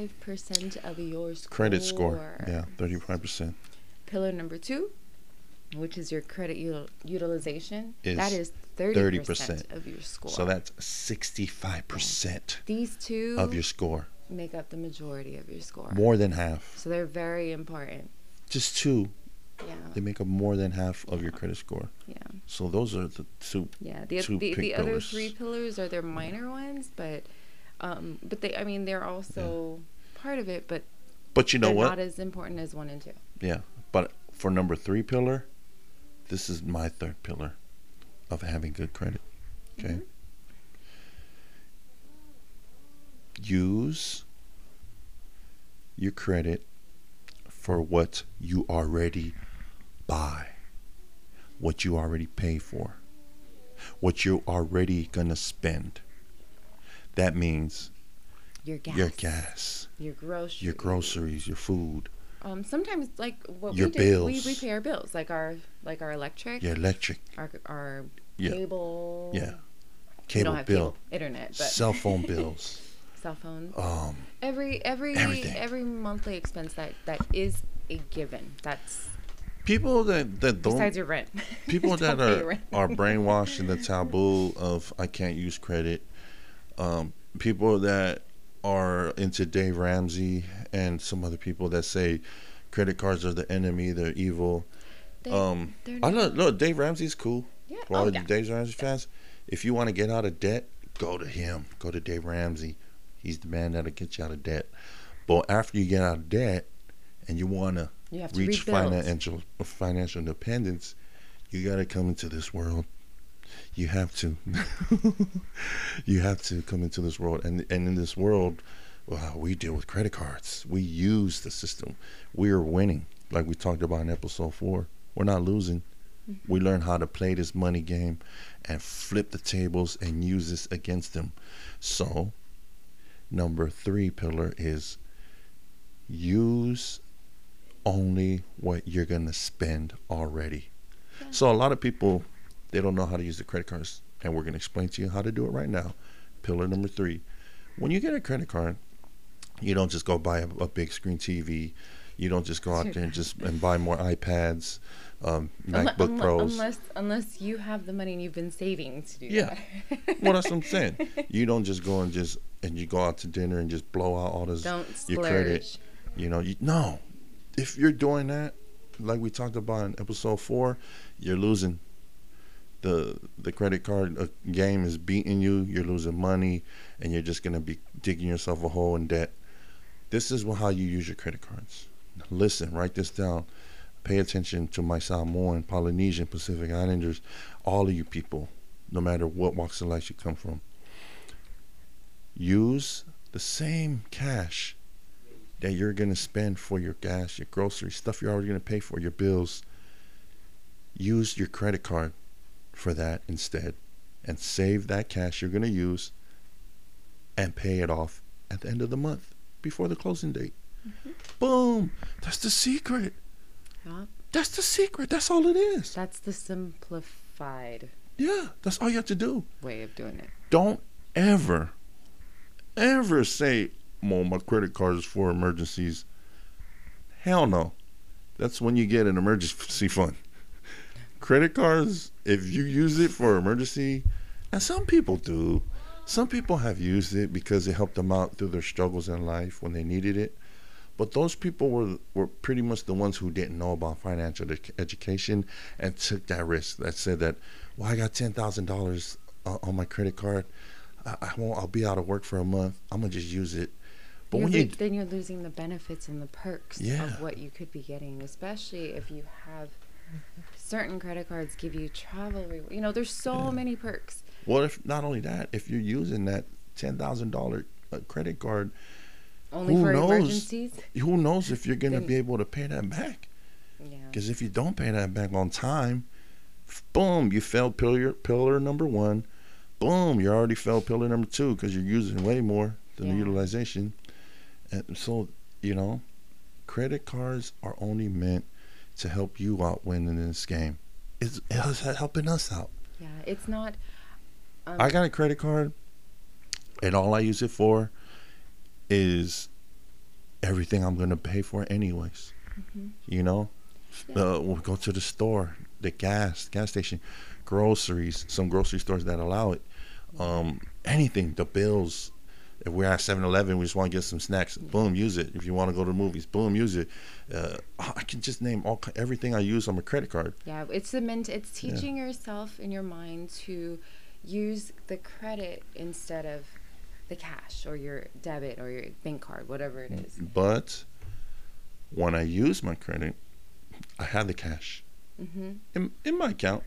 S2: 35% of your score.
S1: Credit score. Yeah, 35%.
S2: Pillar number 2, which is your credit utilization,
S1: is
S2: that is 30% of your score.
S1: So that's 65%
S2: These two
S1: of your score.
S2: make up the majority of your score.
S1: More than half.
S2: So they're very important.
S1: Just two.
S2: Yeah.
S1: They make up more than half of your credit score.
S2: Yeah.
S1: So those are the two.
S2: Yeah.
S1: two
S2: The other
S1: pillars.
S2: 3 pillars are their minor ones, but they, I mean, they're also part of it, but
S1: But you know
S2: they're
S1: what?
S2: not as important as 1 and 2.
S1: Yeah. But for number 3 pillar, this is my 3rd pillar of having good credit. Okay.
S2: Mhm.
S1: Use your credit for what you already buy, what you already pay for, what you're already gonna spend. That means
S2: Your gas.
S1: your gas,
S2: Your groceries.
S1: your food,
S2: Sometimes, like what
S1: your
S2: we do,
S1: bills.
S2: we pay our bills, like our electric,
S1: your electric,
S2: our
S1: Yeah.
S2: cable.
S1: yeah,
S2: We
S1: cable
S2: don't have
S1: bill,
S2: cable, internet, but
S1: cell phone bills,
S2: cell phones.
S1: everything.
S2: Every monthly expense that is a given. That's
S1: people that don't,
S2: besides your rent.
S1: people
S2: Don't
S1: that
S2: pay your rent.
S1: are brainwashed in the taboo of I can't use credit. People that are into Dave Ramsey and some other people that say credit cards are the enemy, they're evil.
S2: They're
S1: I
S2: not.
S1: look, Dave Ramsey's cool.
S2: Yeah.
S1: For all
S2: Oh,
S1: the
S2: yeah.
S1: Dave Ramsey fans, if you want to get out of debt, go to him. Go to Dave Ramsey. He's the man that'll get you out of debt. But after you get out of debt and you want to
S2: You have to
S1: reach
S2: rebuild.
S1: financial independence, you got to come into this world. You have to. You have to come into this world. And in this world, well, we deal with credit cards. We use the system. We are winning. Like we talked about in episode 4. We're not losing. We learn how to play this money game and flip the tables and use this against them. So, number 3 pillar is use only what you're going to spend already.
S2: Yeah.
S1: So a lot of people, they don't know how to use the credit cards, and we're going to explain to you how to do it right now. Pillar number 3. When you get a credit card, you don't just go buy a big screen TV. You don't just go out there and buy more iPads, MacBook Pros.
S2: Unless you have the money and you've been saving to do
S1: Yeah.
S2: that.
S1: Well, that's what I'm saying. You don't just go and you go out to dinner and just blow out all this
S2: Don't
S1: your
S2: splurge.
S1: credit. No. If you're doing that, like we talked about in episode 4, you're losing. The credit card game is beating you. You're losing money, and you're just gonna be digging yourself a hole in debt. This is how you use your credit cards. Listen, write this down. Pay attention to my Samoan, Polynesian, Pacific Islanders, all of you people, no matter what walks of life you come from. Use the same cash that you're going to spend for your gas, your groceries, stuff you're already going to pay for, your bills. Use your credit card for that instead, and save that cash you're going to use and pay it off at the end of the month before the closing date.
S2: Mm-hmm.
S1: Boom. That's the secret.
S2: Yeah.
S1: That's the secret. That's all it is.
S2: That's the simplified
S1: Yeah, that's all you have to do.
S2: way of doing it.
S1: Don't ever say, well, my credit card is for emergencies. Hell no. That's when you get an emergency fund. Credit cards, if you use it for emergency, and some people do. Some people have used it because it helped them out through their struggles in life when they needed it. But those people were pretty much the ones who didn't know about financial education and took that risk. That said that, well, I got $10,000 on my credit card. I'll be out of work for a month. I'm gonna just use it. But
S2: Then you're losing the benefits and the perks of what you could be getting, especially if you have certain credit cards give you travel. There's so many perks.
S1: Well, if not only that, if you're using that $10,000 credit card,
S2: Only for emergencies.
S1: Who knows if you're gonna be able to pay that back?
S2: Yeah.
S1: Because if you don't pay that back on time, boom, you failed pillar number 1. Boom, you already failed pillar number 2 because you're using way more than the utilization. And so, credit cards are only meant to help you out winning this game. It's helping us out.
S2: Yeah, it's not.
S1: I got a credit card, and all I use it for is everything I'm going to pay for anyways.
S2: Mm-hmm.
S1: We'll go to the store, the gas station, groceries, some grocery stores that allow it. Anything, the bills. If we're at 7-Eleven, we just want to get some snacks. Boom, use it. If you want to go to the movies, boom, use it. I can just name everything I use on my credit card.
S2: Yeah, it's teaching yourself in your mind to use the credit instead of the cash or your debit or your bank card, whatever it is.
S1: But when I use my credit, I have the cash in my account,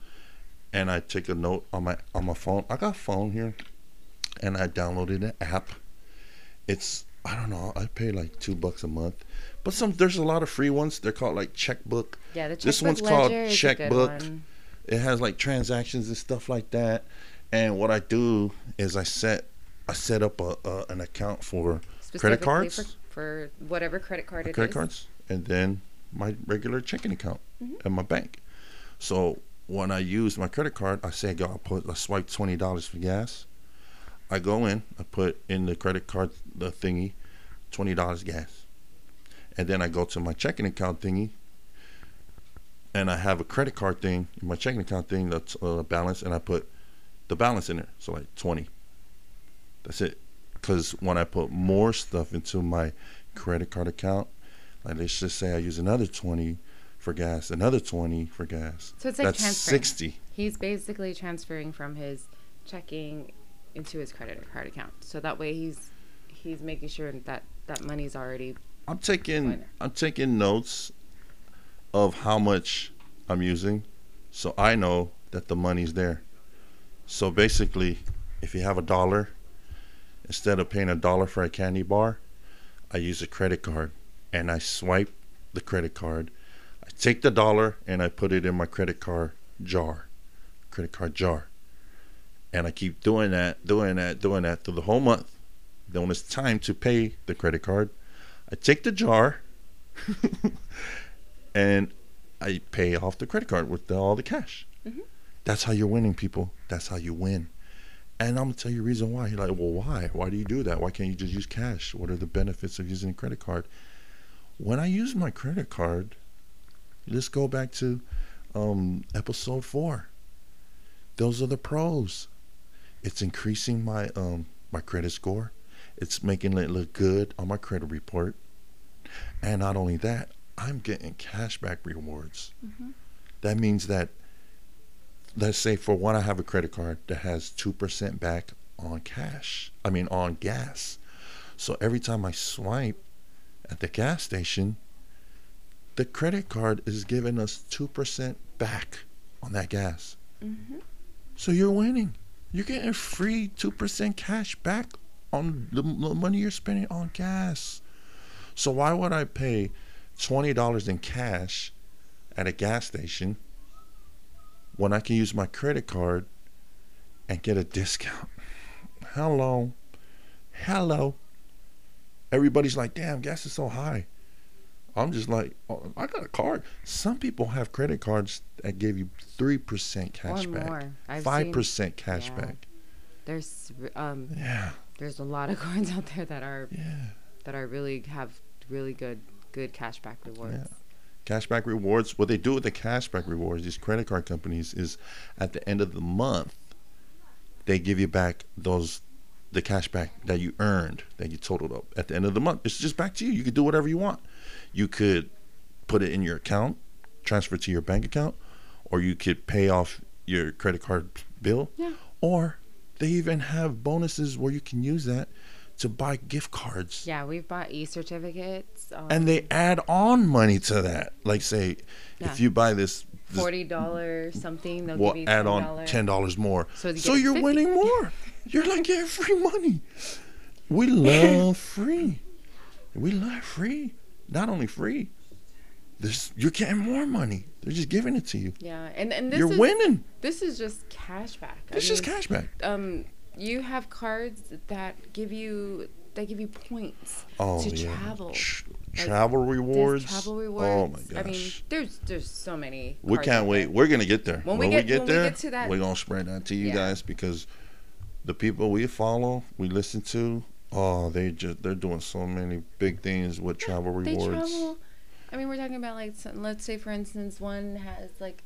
S1: and I take a note on my phone. I got a phone here, and I downloaded an app. It's, I don't know, I pay like $2 a month, but there's a lot of free ones. They're called like Checkbook.
S2: Yeah, the Checkbook
S1: This one's
S2: Ledger
S1: called
S2: is
S1: Checkbook.
S2: a good one.
S1: It has like transactions and stuff like that. And what I do is I set up an account for credit cards,
S2: for whatever credit card it is.
S1: credit cards, and then my regular checking account at my bank. So when I use my credit card, I swipe $20 for gas. I go in, I put in the credit card, the thingy, $20 gas. And then I go to my checking account thingy, and I have a credit card thing, my checking account thing, that's balance, and I put the balance in there. So like 20. That's it. Because when I put more stuff into my credit card account, like let's just say I use another 20 for gas, another 20 for gas.
S2: So it's like
S1: that's
S2: transferring.
S1: 60.
S2: He's basically transferring from his checking into his credit card account. So that way he's making sure that money's already.
S1: I'm taking notes of how much I'm using, so I know that the money's there. So basically, if you have $1, instead of paying $1 for a candy bar, I use a credit card, and I swipe the credit card. I take the $1 and I put it in my credit card jar, and I keep doing that through the whole month. Then when it's time to pay the credit card, I take the jar and I pay off the credit card with all the cash. That's how you're winning, people. That's how you win. And I'm going to tell you the reason why. You're like, well, why? Why do you do that? Why can't you just use cash? What are the benefits of using a credit card? When I use my credit card, let's go back to episode 4. Those are the pros. It's increasing my credit score. It's making it look good on my credit report. And not only that, I'm getting cashback rewards. That means that, let's say for one, I have a credit card that has 2% back on on gas. So every time I swipe at the gas station, the credit card is giving us 2% back on that gas. So you're winning. You're getting free 2% cash back on the money you're spending on gas. So why would I pay $20 in cash at a gas station when I can use my credit card and get a discount? Hello. Everybody's like, damn, gas is so high. I'm just like, oh, I got a card. Some people have credit cards that give you 3% cash back,
S2: more.
S1: 5% cash back.
S2: There's
S1: Yeah.
S2: there's a lot of cards out there that are really have really good cashback rewards.
S1: Yeah. Cashback rewards. What they do with the cashback rewards, these credit card companies, is at the end of the month, they give you back the cash back that you earned, that you totaled up at the end of the month. It's just back to you. You could do whatever you want. You could put it in your account, transfer it to your bank account, or you could pay off your credit card bill.
S2: Yeah.
S1: Or they even have bonuses where you can use that to buy gift cards.
S2: Yeah, we've bought e-certificates.
S1: And they add on money to that. Like, say, if you buy this
S2: $40 something, they'll
S1: we'll
S2: give you
S1: add
S2: $10.
S1: on $10 more.
S2: So
S1: you're
S2: 50.
S1: winning more. You're like getting free money. We love free. We love free. Not only free, you're getting more money. They're just giving it to you.
S2: Yeah, and this
S1: you're winning.
S2: This is just cash back.
S1: It's just cash back.
S2: You have cards that give you points to travel.
S1: Travel rewards.
S2: Travel rewards.
S1: Oh my gosh.
S2: I mean, there's so many.
S1: We can't wait. We're gonna get there.
S2: When we get
S1: there,
S2: to that,
S1: we're gonna spread that to you guys, because the people we follow, we listen to, they're doing so many big things with travel rewards.
S2: They travel. I mean, we're talking about like, let's say for instance, one has like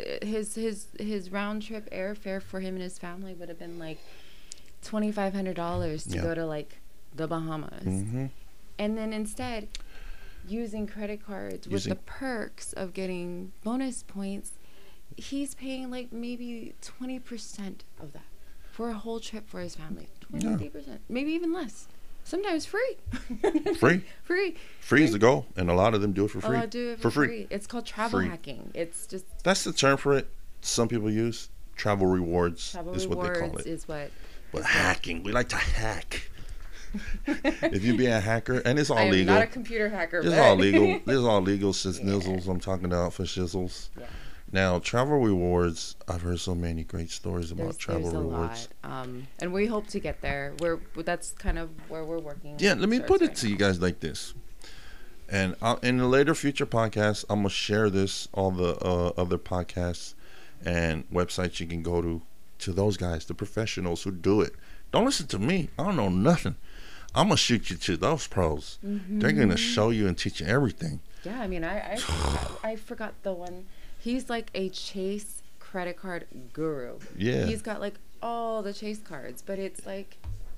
S2: his round trip airfare for him and his family would have been like $2,500 to
S1: Yeah.
S2: go to like the Bahamas,
S1: Mm-hmm.
S2: and then instead using credit cards with the perks of getting bonus points, he's paying like maybe 20% of that for a whole trip for his family. 20%, maybe even less. Sometimes free.
S1: Free.
S2: Free
S1: is the goal, and a lot of them do it for free.
S2: Do it for free. It's called travel hacking. It's just,
S1: that's the term for it. Some people use travel rewards.
S2: travel
S1: is
S2: rewards
S1: what they call it.
S2: is what.
S1: But hacking, we like to hack. If you be a hacker, and it's all
S2: I am
S1: legal.
S2: not a computer hacker.
S1: It's all legal. There's all legal nizzles. I'm talking about for shizzles.
S2: Yeah.
S1: Now, travel rewards. I've heard so many great stories about
S2: There's
S1: travel rewards.
S2: a lot, and we hope to get there. That's kind of where we're working.
S1: Yeah, let me put it
S2: right
S1: to
S2: now.
S1: you guys like this. And in the later future podcasts, I'm gonna share this all the other podcasts and websites you can go to those guys, the professionals who do it. Don't listen to me. I don't know nothing. I'm gonna shoot you to those pros.
S2: Mm-hmm.
S1: They're gonna show you and teach you everything.
S2: Yeah, I mean, I forgot the one. He's like a Chase credit card guru.
S1: Yeah.
S2: He's got like all the Chase cards, but it's like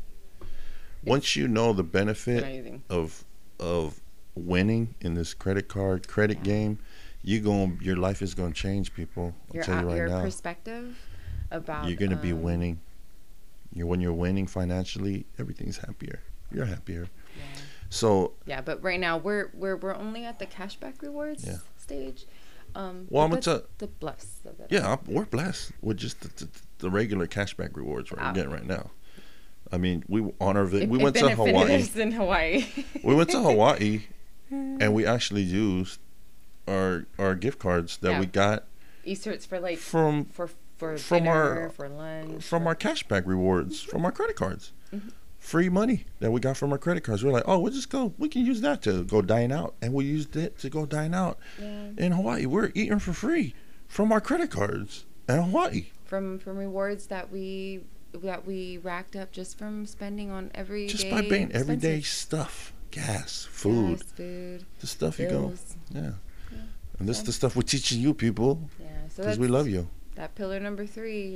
S1: Once you know the benefit
S2: amazing.
S1: of winning in this credit game, your life is gonna change, people. I'll tell you right
S2: Your
S1: now.
S2: perspective about
S1: You're gonna be winning. When you're winning financially, everything's happier. You're happier.
S2: Yeah.
S1: So
S2: Yeah, but right now we're only at the cashback rewards stage.
S1: Well, I'm
S2: that's
S1: gonna
S2: the bless of it.
S1: yeah, we're blessed with just the regular cashback rewards we're getting right now. I mean, we went to Hawaii.
S2: In Hawaii.
S1: We went to Hawaii, and we actually used our gift cards that we got
S2: Easterts for like
S1: from
S2: dinner, for lunch,
S1: from our cashback rewards from our credit cards.
S2: Mm-hmm.
S1: Free money that we got from our credit cards. We're like, oh, we can use that to go dine out, and we used it to go dine out in Hawaii. We're eating for free from our credit cards in Hawaii.
S2: From rewards that we racked up just from spending on
S1: just by paying everyday stuff, gas, food, the stuff
S2: bills.
S1: you go, and this is the stuff we're teaching you, people, because we love you.
S2: That pillar number 3,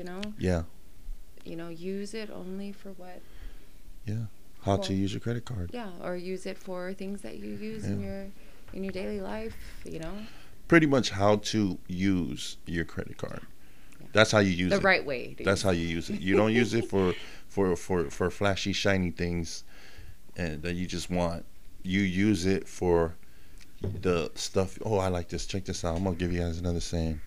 S2: use it only for what.
S1: How to use your credit card.
S2: Or use it for things that you use in your daily life.
S1: Pretty much how to use your credit card. That's how you use it.
S2: The right way.
S1: That's how you use it. You don't use it for flashy, shiny things and that you just want. You use it for the stuff. Oh, I like this. Check this out. I'm gonna give you guys another saying.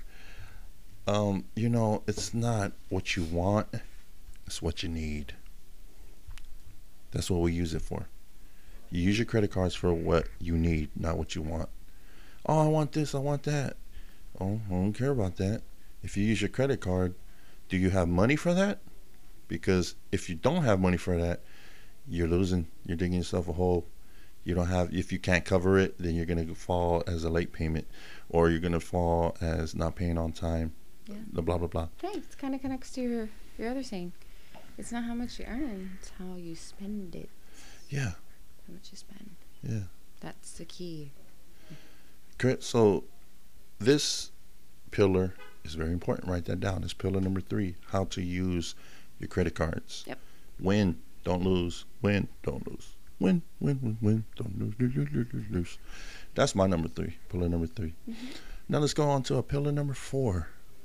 S1: It's not what you want. It's what you need. That's what we use it for. You use your credit cards for what you need, not what you want. Oh, I want this. I want that. Oh, I don't care about that. If you use your credit card, do you have money for that? Because if you don't have money for that, you're losing. You're digging yourself a hole. If you can't cover it, then you're going to fall as a late payment, or you're going to fall as not paying on time.
S2: Yeah.
S1: The blah, blah, blah.
S2: Hey, it kind of connects to your other saying. It's not how much you earn, it's how you spend it.
S1: Yeah.
S2: How much you spend.
S1: Yeah.
S2: That's the key.
S1: Great. So this pillar is very important. Write that down. It's pillar number 3, how to use your credit cards.
S2: Yep.
S1: Win, don't lose. Win, don't lose. Win, don't lose. That's my number 3, pillar number 3.
S2: Mm-hmm.
S1: Now let's go on to a pillar number 4.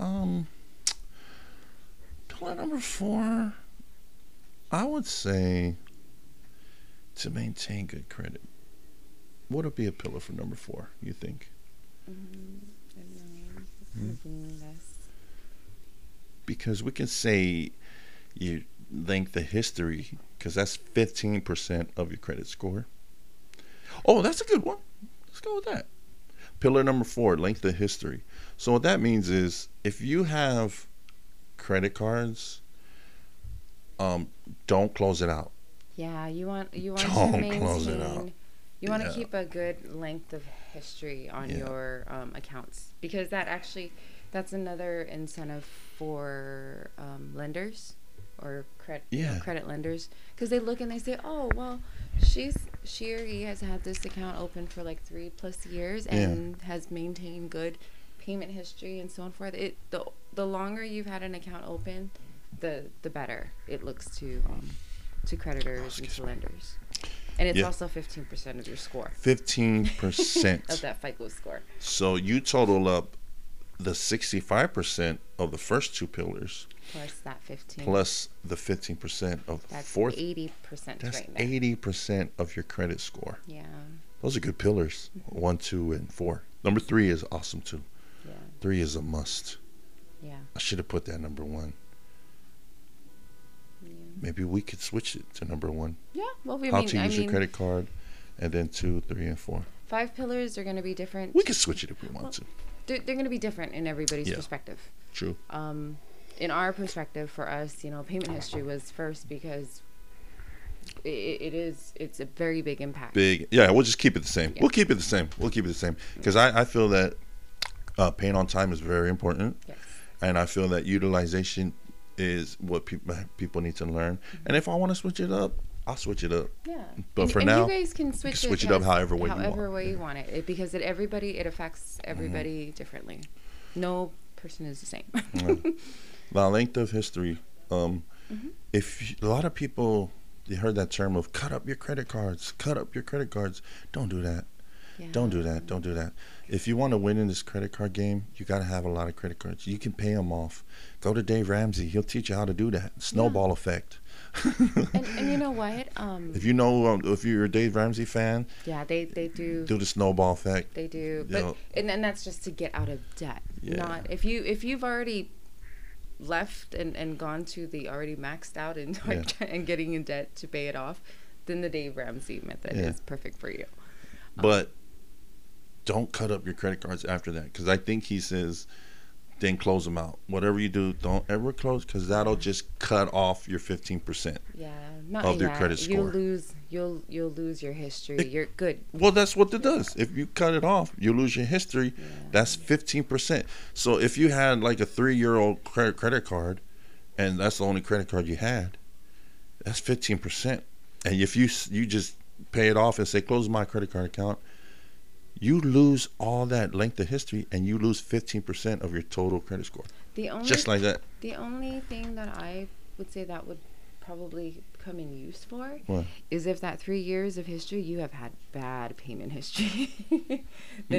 S1: Pillar number 4, I would say to maintain good credit. What would be a pillar for number 4, you think? Because we can say you link the history, because that's 15% of your credit score. Oh, that's a good one. Let's go with that. Pillar number 4, link the history. So what that means is if you have credit cards, don't close it out.
S2: Yeah, you want to
S1: Don't close it out.
S2: maintain. You want to keep a good length of history on your accounts, because that's another incentive for lenders or credit lenders, because they look and they say, oh well, she's she or he has had this account open for like 3+ years
S1: Yeah.
S2: and has maintained good payment history and so on forth, the longer you've had an account open, the better it looks to creditors and to lenders. And it's
S1: Yeah.
S2: also 15% of your score,
S1: 15%.
S2: of that FICO score.
S1: So you total up the 65% of the first two pillars
S2: Plus that 15.
S1: plus the 15% of the
S2: That's
S1: fourth.
S2: 80%
S1: That's
S2: right now.
S1: 80% of your credit score.
S2: Yeah.
S1: Those are good pillars. 1, 2, and 4. Number 3 is awesome too.
S2: Yeah.
S1: 3 is a must.
S2: Yeah.
S1: I should have put that number 1.
S2: Yeah.
S1: Maybe we could switch it to number 1.
S2: Yeah. Well,
S1: How to use your credit card, and then 2, 3, and 4.
S2: 5 pillars are going to be different.
S1: We could switch it if we want to.
S2: They're going to be different in everybody's
S1: Yeah.
S2: perspective.
S1: True.
S2: In our perspective, for us, payment history was first because it's a very big impact.
S1: Big. Yeah, we'll just keep it the same.
S2: Yeah.
S1: We'll keep it the same. Because I feel that paying on time is very important.
S2: Yes.
S1: And I feel that utilization is what people need to learn. And if I want to switch it up, I'll switch it up.
S2: Yeah.
S1: But for
S2: and
S1: now,
S2: you guys can switch
S1: it up however way you want.
S2: way you want it, because it affects everybody differently. No person is the same.
S1: The length of history. If a lot of people, you heard that term of cut up your credit cards. Don't do that.
S2: Yeah.
S1: Don't do that. If you want to win in this credit card game, you got to have a lot of credit cards. You can pay them off. Go to Dave Ramsey. He'll teach you how to do that. Snowball effect.
S2: And you know what?
S1: If you're a Dave Ramsey fan,
S2: Yeah, they do.
S1: do the snowball effect.
S2: They do,
S1: Yeah.
S2: but and that's just to get out of debt.
S1: Yeah.
S2: Not if you've already left and gone to the already maxed out and and getting in debt to pay it off, then the Dave Ramsey method is perfect for you.
S1: But don't cut up your credit cards after that, because I think he says then close them out. Whatever you do, don't ever close, because that'll just cut off your 15%.
S2: Yeah, not
S1: of your credit score.
S2: You'll lose your history. You're good.
S1: Well, that's what it does. If you cut it off, you lose your history.
S2: Yeah.
S1: That's 15%. So if you had like a 3-year-old credit card, and that's the only credit card you had, that's 15%. And if you just pay it off and say close my credit card account, you lose all that length of history, and you lose 15% of your total credit score. Just like that.
S2: The only thing that I would say that would probably come in use for
S1: What?
S2: is if that 3 years of history you have had bad payment history, then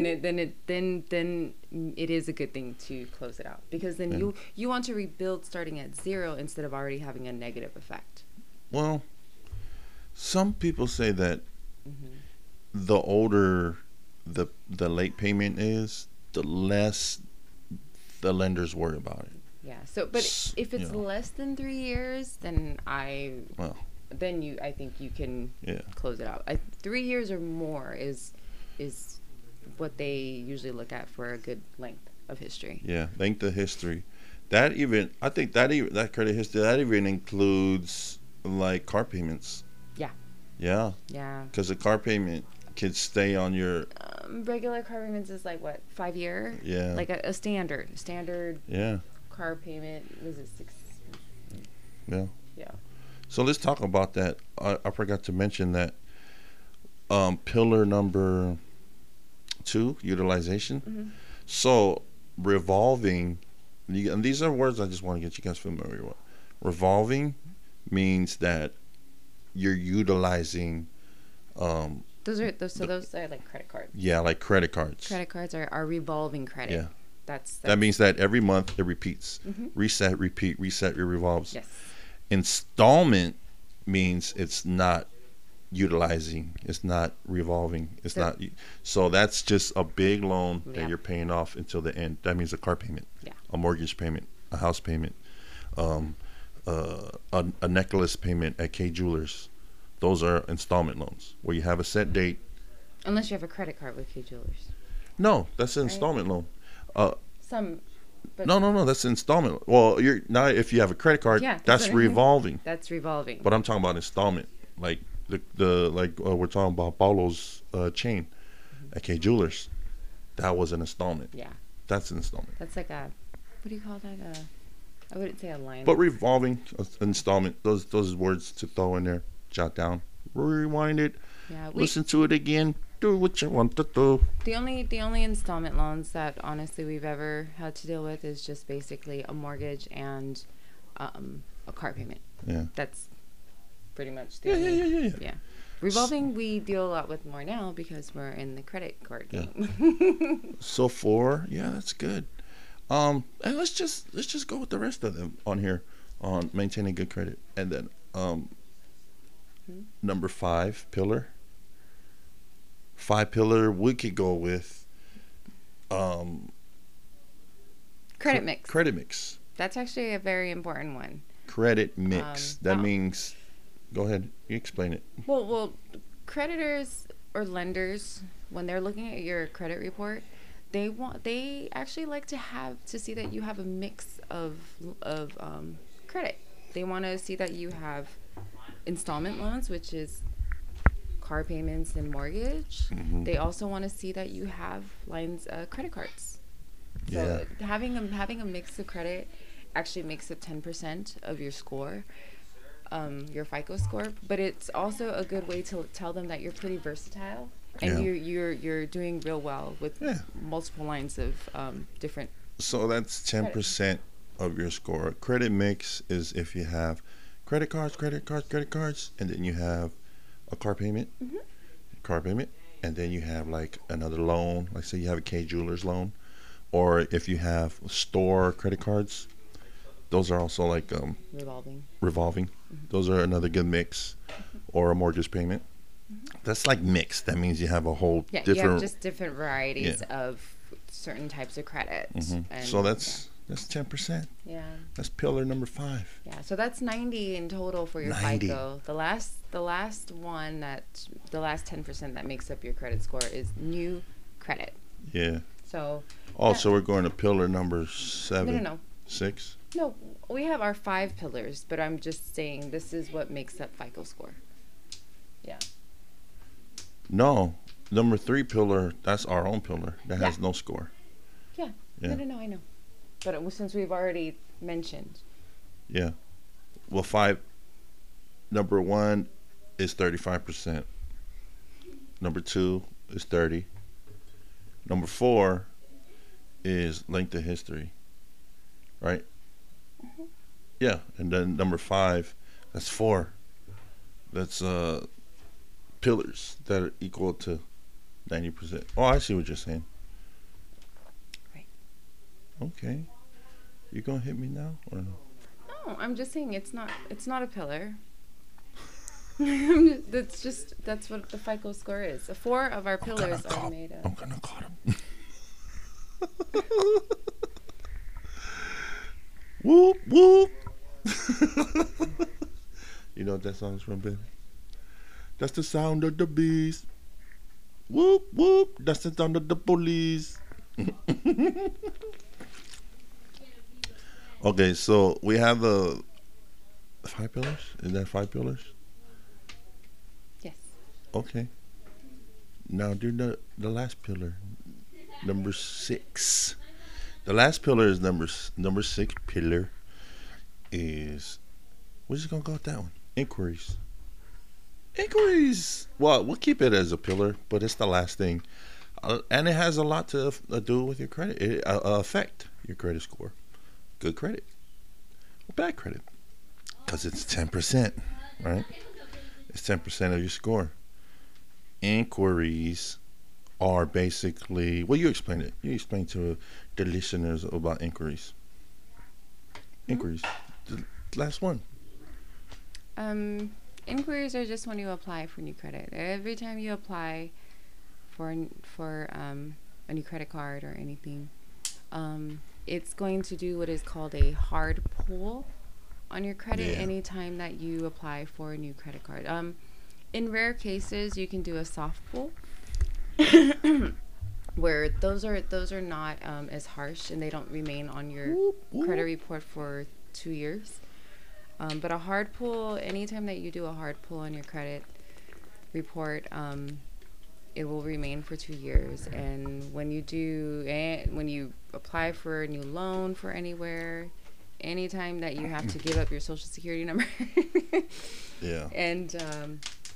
S2: it is a good thing to close it out, because then you want to rebuild starting at 0 instead of already having a negative effect.
S1: Well, some people say that the older the late payment is, the less the lenders worry about it.
S2: Yeah. So, but if it's less than 3 years, then I think you can close it out. 3 years or more is what they usually look at for a good length of history.
S1: Yeah, length of history. I think that credit history, that even includes like car payments.
S2: Yeah.
S1: Yeah.
S2: Yeah.
S1: Because a car payment can stay on your
S2: regular car payments is like what, 5 year?
S1: Yeah.
S2: Like a standard
S1: yeah.
S2: car payment was it 6?
S1: Yeah.
S2: Yeah.
S1: So let's talk about that. I forgot to mention that pillar number 2, utilization. So revolving, and these are words I just want to get you guys familiar with. Revolving means that you're utilizing
S2: Those are like credit cards.
S1: Yeah, like credit cards.
S2: Credit cards are revolving credit.
S1: Yeah.
S2: That's
S1: that means that every month it repeats. Reset, repeat, reset, it revolves.
S2: Yes.
S1: Installment means it's not utilizing, it's not revolving, it's not. So that's just a big loan that you're paying off until the end. That means a car payment, a mortgage payment, a house payment, a necklace payment at K Jewelers. Those are installment loans where you have a set date.
S2: Unless you have a credit card with K Jewelers.
S1: No, that's an installment loan.
S2: But
S1: no, that's an installment. Well, you're now if you have a credit card, that's revolving.
S2: That's revolving.
S1: But I'm talking about installment, like we're talking about Paulo's chain at K Jewelers. That was an installment.
S2: Yeah.
S1: That's an installment.
S2: That's like what do you call that? I wouldn't say a line.
S1: But revolving installment, those words to throw in there, jot down, rewind it.
S2: Yeah,
S1: listen to it again. Do what you want to do.
S2: the only installment loans that honestly we've ever had to deal with is just basically a mortgage and a car payment.
S1: Yeah.
S2: That's pretty much the
S1: Yeah,
S2: only.
S1: yeah.
S2: Yeah. Revolving, we deal a lot with more now because we're in the credit card
S1: Yeah.
S2: game.
S1: So 4, yeah, that's good. And let's just go with the rest of them on here on maintaining good credit, and then number 5 pillar. 5 pillar, we could go with
S2: Credit mix.
S1: Credit mix.
S2: That's actually a very important one.
S1: Credit mix. That
S2: now-
S1: means. Go ahead. You explain it.
S2: Well, creditors or lenders, when they're looking at your credit report, they actually like to see that you have a mix of credit. They want to see that you have installment loans, which is car payments and mortgage.
S1: Mhm.
S2: They also want to see that you have lines, credit cards.
S1: Yeah.
S2: So having a mix of credit actually makes up 10% of your score, your FICO score. But it's also a good way to tell them that you're pretty versatile and
S1: Yeah.
S2: you're doing real well with
S1: Yeah.
S2: multiple lines of different.
S1: So that's 10% of your score. Credit mix is if you have credit cards, and then you have a car payment, and then you have like another loan. Like say you have a K Jewelers loan, or if you have store credit cards, those are also like revolving. Those are another good mix, or a mortgage payment. That's like mixed. That means you have a whole
S2: Yeah,
S1: different.
S2: you have just different varieties of certain types of credit. And
S1: So that's 10%.
S2: yeah.
S1: That's pillar number 5.
S2: Yeah, so that's 90 in total for your
S1: 90.
S2: FICO. The last one the last 10% that makes up your credit score is new credit.
S1: Yeah.
S2: So
S1: Also, we're going to pillar number 7.
S2: no.
S1: 6.
S2: No, we have our 5 pillars, but I'm just saying this is what makes up FICO score. Yeah.
S1: No, number 3 pillar. That's our own pillar. That has
S2: Yeah.
S1: no score.
S2: Yeah.
S1: Yeah.
S2: No, I know. But since we've already mentioned.
S1: Yeah. Well, 5. Number 1 is 35%. Number 2 is 30. Number 4 is length of history. Right? Yeah, and then number 5, that's 4. That's pillars that are equal to 90%. Oh, I see what you're saying.
S2: Right.
S1: Okay. You gonna hit me now or no?
S2: No, I'm just saying it's not a pillar. That's what the FICO score is. The 4 of our pillars are made
S1: I'm
S2: of.
S1: gonna call him. Whoop whoop. You know what that song's from, baby? That's the sound of the beast. Whoop whoop. That's the sound of the police. Okay, so we have the 5 pillars. Is that 5 pillars?
S2: Yes.
S1: Okay. Now do the last pillar, number 6. The last pillar is number 6 pillar is, we're just gonna go with that one. Inquiries. Well, we'll keep it as a pillar, but it's the last thing, and it has a lot to do with your credit. It affect your credit score. Good credit or bad credit, because it's 10%, right? It's 10% of your score. Inquiries are basically, well, you explain it. You explain to the listeners about inquiries. Inquiries. The last one.
S2: Inquiries are just when you apply for new credit. Every time you apply for a new credit card or anything, it's going to do what is called a hard pull on your credit.
S1: Yeah.
S2: Anytime that you apply for a new credit card. In rare cases, you can do a soft pull, where those are not as harsh and they don't remain on your credit report for 2 years. But a hard pull, anytime that you do a hard pull on your credit report, it will remain for 2 years. And when you apply for a new loan for anywhere, anytime that you have to give up your social security number,
S1: Yeah.
S2: and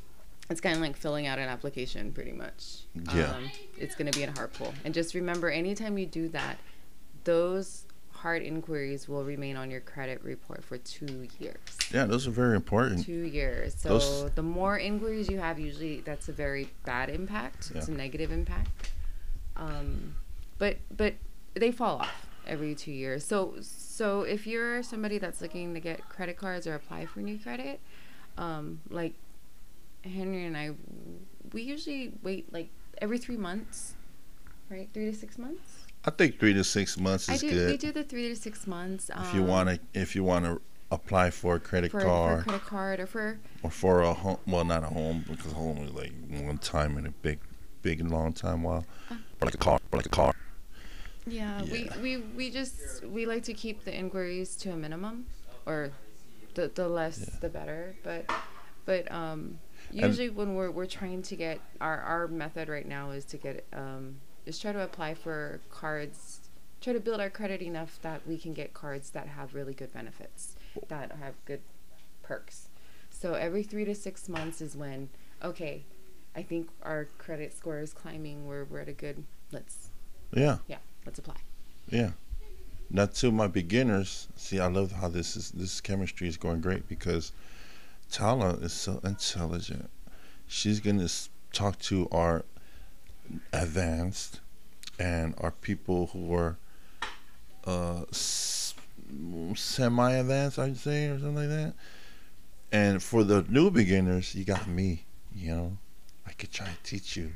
S2: It's kind of like filling out an application, pretty much.
S1: Yeah.
S2: It's going to be a hard pull. And just remember, anytime you do that, those hard inquiries will remain on your credit report for 2 years.
S1: Yeah, those are very important.
S2: 2 years. So the more inquiries you have, usually that's a very bad impact. It's a negative impact. But they fall off every 2 years. So if you're somebody that's looking to get credit cards or apply for new credit, like Henry and I, we usually wait like every 3 months, right? 3 to 6 months.
S1: I think 3 to 6 months is good.
S2: We do the 3 to 6 months.
S1: If you want to apply for a credit card,
S2: for a credit card, or
S1: for a home. Well, not a home, because home is like one time in a big and long time while. Or like a car.
S2: Yeah. We like to keep the inquiries to a minimum, or the less the better. But usually when we're trying to get our method right now is to get is try to apply for cards, try to build our credit enough that we can get cards that have really good benefits, that have good perks. So every 3 to 6 months is when, okay, I think our credit score is climbing. We're at a good, let's apply.
S1: Yeah. Now to my beginners, see, I love how this chemistry is going great, because Tala is so intelligent. She's going to talk to our advanced and our people who are semi-advanced, I'd say, or something like that. And for the new beginners, you got me. I could try to teach you.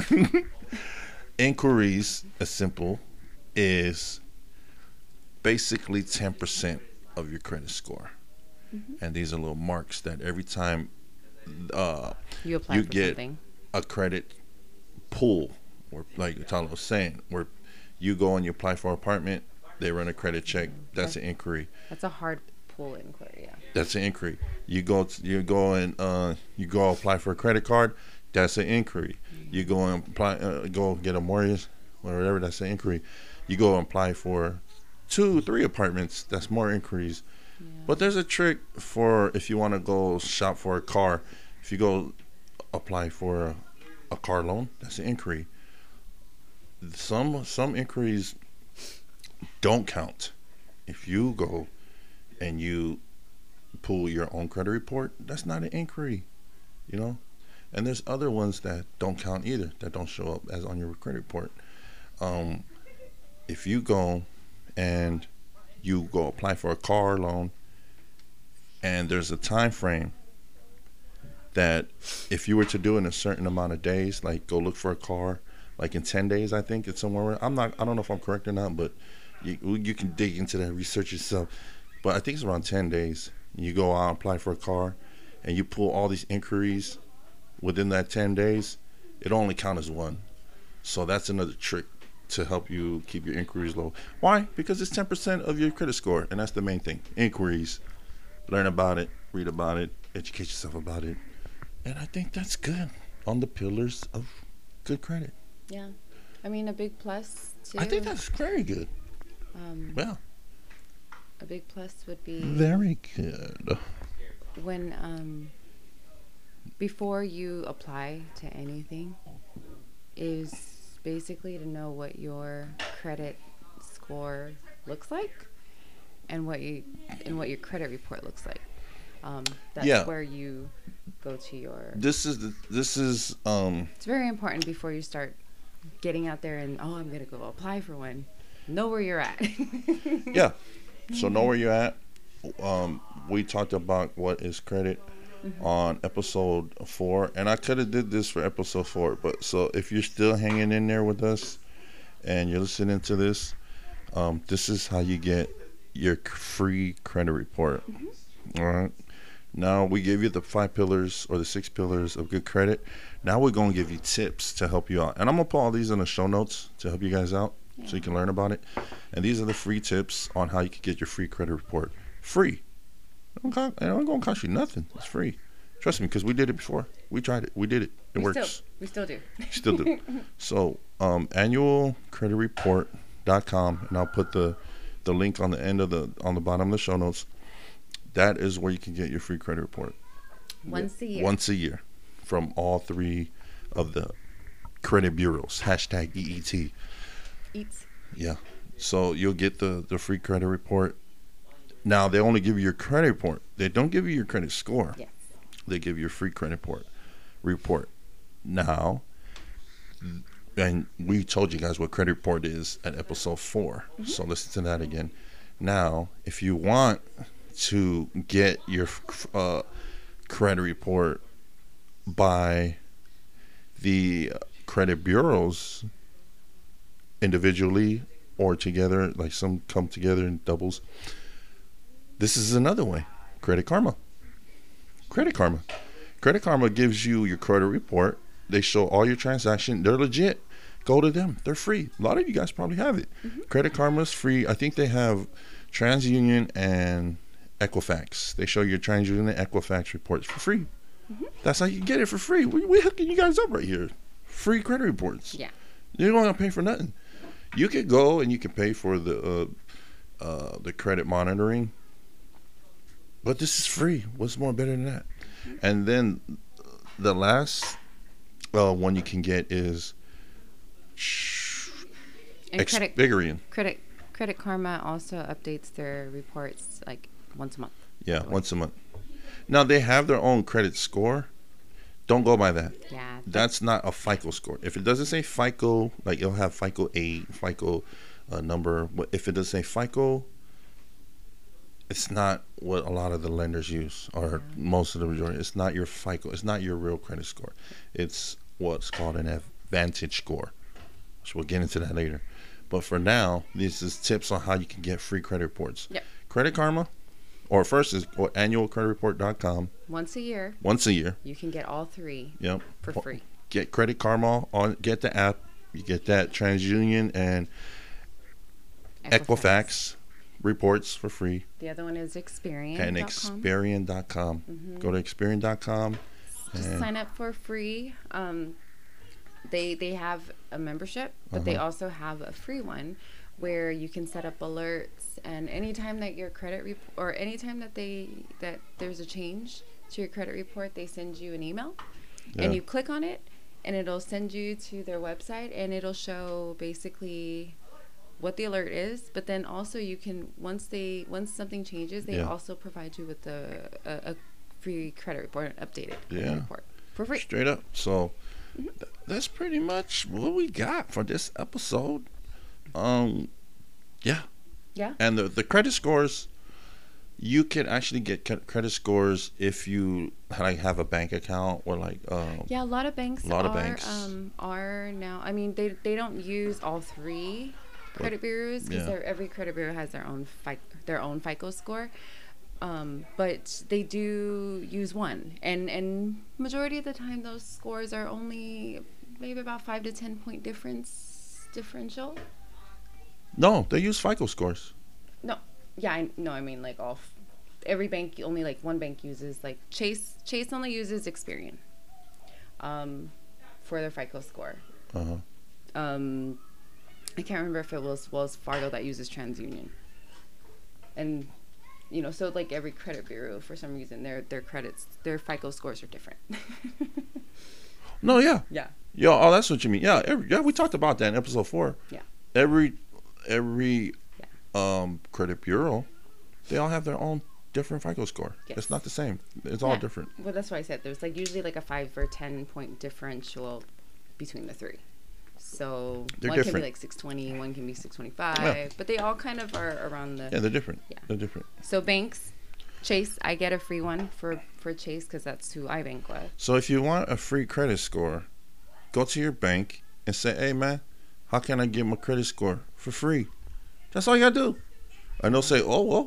S1: Inquiries, as simple, is basically 10% of your credit score. And these are little marks that every time
S2: you apply
S1: you
S2: for
S1: get
S2: something,
S1: a credit pool, or like Tyler was saying, where you go and you apply for an apartment, they run a credit check. That's an inquiry.
S2: That's a hard pull inquiry. Yeah.
S1: That's an inquiry. You go apply for a credit card. That's an inquiry. You go and apply, go get a mortgage, or whatever. That's an inquiry. You go and apply for 2-3 apartments. That's more inquiries. Yeah. But there's a trick for if you want to go shop for a car. If you go apply for a car loan, that's an inquiry. Some inquiries don't count. If you go and you pull your own credit report, that's not an inquiry, And there's other ones that don't count either, that don't show up as on your credit report. If you go and you go apply for a car loan, and there's a time frame that if you were to do in a certain amount of days, like go look for a car, like in 10 days, I think it's somewhere. I don't know if I'm correct or not, but you can dig into that, research yourself. But I think it's around 10 days. You go out and apply for a car, and you pull all these inquiries within that 10 days, it only counts as one. So that's another trick to help you keep your inquiries low. Why? Because it's 10% of your credit score, and that's the main thing. Inquiries. Learn about it, read about it, educate yourself about it. And I think that's good on the pillars of good credit.
S2: Yeah. I mean, a big plus, too.
S1: I think that's very good. Yeah.
S2: A big plus would be...
S1: Very good.
S2: When, before you apply to anything, is basically to know what your credit score looks like and what your credit report looks like. That's where you go to your...
S1: This is
S2: It's very important before you start getting out there and, I'm going to go apply for one. Know where you're at.
S1: Yeah. So know where you're at. We talked about what is credit on episode 4, and I could have did this for episode 4, but so if you're still hanging in there with us and you're listening to this, this is how you get your free credit report. All right. Now we gave you the 5 pillars or the 6 pillars of good credit. Now we're going to give you tips to help you out, and I'm going to put all these in the show notes to help you guys out. Yeah. So you can learn about it. And these are the free tips on how you can get your free credit report. Free. It ain't going to cost you nothing. It's free. Trust me, because we did it before. We tried it. We did it. It works.
S2: We still do.
S1: Still do. So annualcreditreport.com, and I'll put the link on the end of on the bottom of the show notes. That is where you can get your free credit report.
S2: Once a year.
S1: Once a year. from all three of the credit bureaus. Hashtag EET.
S2: Eats.
S1: Yeah. So you'll get the free credit report. Now, they only give you your credit report. They don't give you your credit score.
S2: Yes.
S1: They give you a free credit report. Now, and we told you guys what credit report is at episode 4.
S2: Mm-hmm.
S1: So listen to that again. Now, if you want to get your credit report by the credit bureaus individually or together, like some come together in doubles, this is another way. Credit Karma. Credit Karma gives you your credit report. They show all your transactions. They're legit. Go to them. They're free. A lot of you guys probably have it.
S2: Mm-hmm.
S1: Credit Karma is free. I think they have TransUnion and Equifax. They show your TransUnion and Equifax reports for free.
S2: Mm-hmm.
S1: That's how you get it for free. We hooking you guys up right here. Free credit reports.
S2: Yeah.
S1: You don't want to pay for nothing. You could go and you can pay for the credit monitoring, but this is free. What's more better than that? And then the last one you can get is Experian.
S2: Credit Karma also updates their reports like once a month.
S1: Yeah, once a month. Now they have their own credit score. Don't go by that.
S2: Yeah.
S1: That's not a FICO score. If it doesn't say FICO, like it'll have FICO 8, FICO number. But if it doesn't say FICO, it's not what a lot of the lenders use, or most of the majority. It's not your FICO. It's not your real credit score. It's what's called an Advantage score. So we'll get into that later. But for now, this is tips on how you can get free credit reports.
S2: Yep.
S1: Credit Karma, or first is annualcreditreport.com.
S2: Once a year.
S1: Once a year.
S2: You can get all three.
S1: Yep.
S2: For free.
S1: Get Credit Karma get the app. You get that TransUnion and Equifax reports for free.
S2: The other one is Experian.
S1: And Experian.com.
S2: Mm-hmm.
S1: Go to Experian.com.
S2: Just sign up for free. They have a membership, but they also have a free one where you can set up alerts, and anytime that your credit or anytime that there's a change to your credit report, they send you an email, and you click on it, and it'll send you to their website, and it'll show basically what the alert is. But then also you can once something changes, they also provide you with a free credit report, an updated credit report for free.
S1: Straight up. So that's pretty much what we got for this episode. Yeah. And the credit scores, you can actually get credit scores if you have a bank account or
S2: a lot of banks are now. I mean, they don't use all three credit bureaus because every credit bureau has their own FICO score. But they do use one, and majority of the time those scores are only maybe about 5 to 10 point differential.
S1: No, they use FICO scores.
S2: No, I mean every bank, only one bank uses Chase only uses Experian for their FICO score. I can't remember if it was Wells Fargo that uses TransUnion, and so every credit bureau, for some reason, their FICO scores are different.
S1: No, yeah. Oh, that's what you mean. Yeah, we talked about that in episode 4.
S2: Yeah.
S1: Every credit bureau, they all have their own different FICO score. Yes. It's not the same. It's all different.
S2: Well, that's why I said there's usually a 5 or 10 point differential between the three. So
S1: they're
S2: one
S1: different.
S2: Can be 620, one can be 625, but they all kind of are around the.
S1: Yeah, they're different.
S2: Yeah.
S1: They're different.
S2: So banks, Chase, I get a free one for Chase because that's who I bank with.
S1: So if you want a free credit score, go to your bank and say, "Hey man, how can I get my credit score for free?" That's all you gotta do. And they'll say, "Oh well,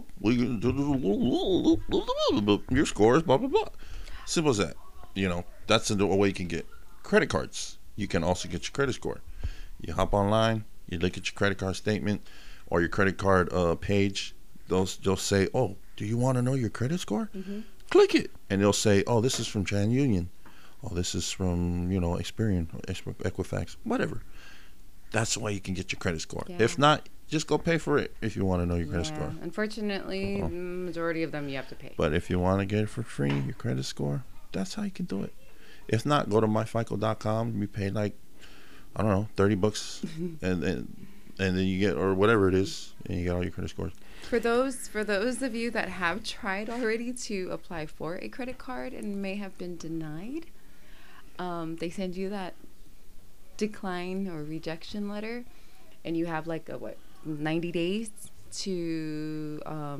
S1: your score is blah blah blah." Simple as that. That's the way you can get credit cards. You can also get your credit score. You hop online, you look at your credit card statement or your credit card page. They'll say, "Oh, do you want to know your credit score?" Mm-hmm. Click it, and they'll say, "Oh, this is from TransUnion. Oh, this is from Experian, Equifax, whatever." That's the way you can get your credit score. Yeah. If not, just go pay for it if you want to know your credit score.
S2: Unfortunately, the majority of them you have to pay.
S1: But if you want to get it for free, your credit score, that's how you can do it. If not, go to myfico.com. You pay like, I don't know, $30, and then you get, or whatever it is, and you get all your credit scores.
S2: For those of you that have tried already to apply for a credit card and may have been denied, they send you that decline or rejection letter, and you have like 90 days to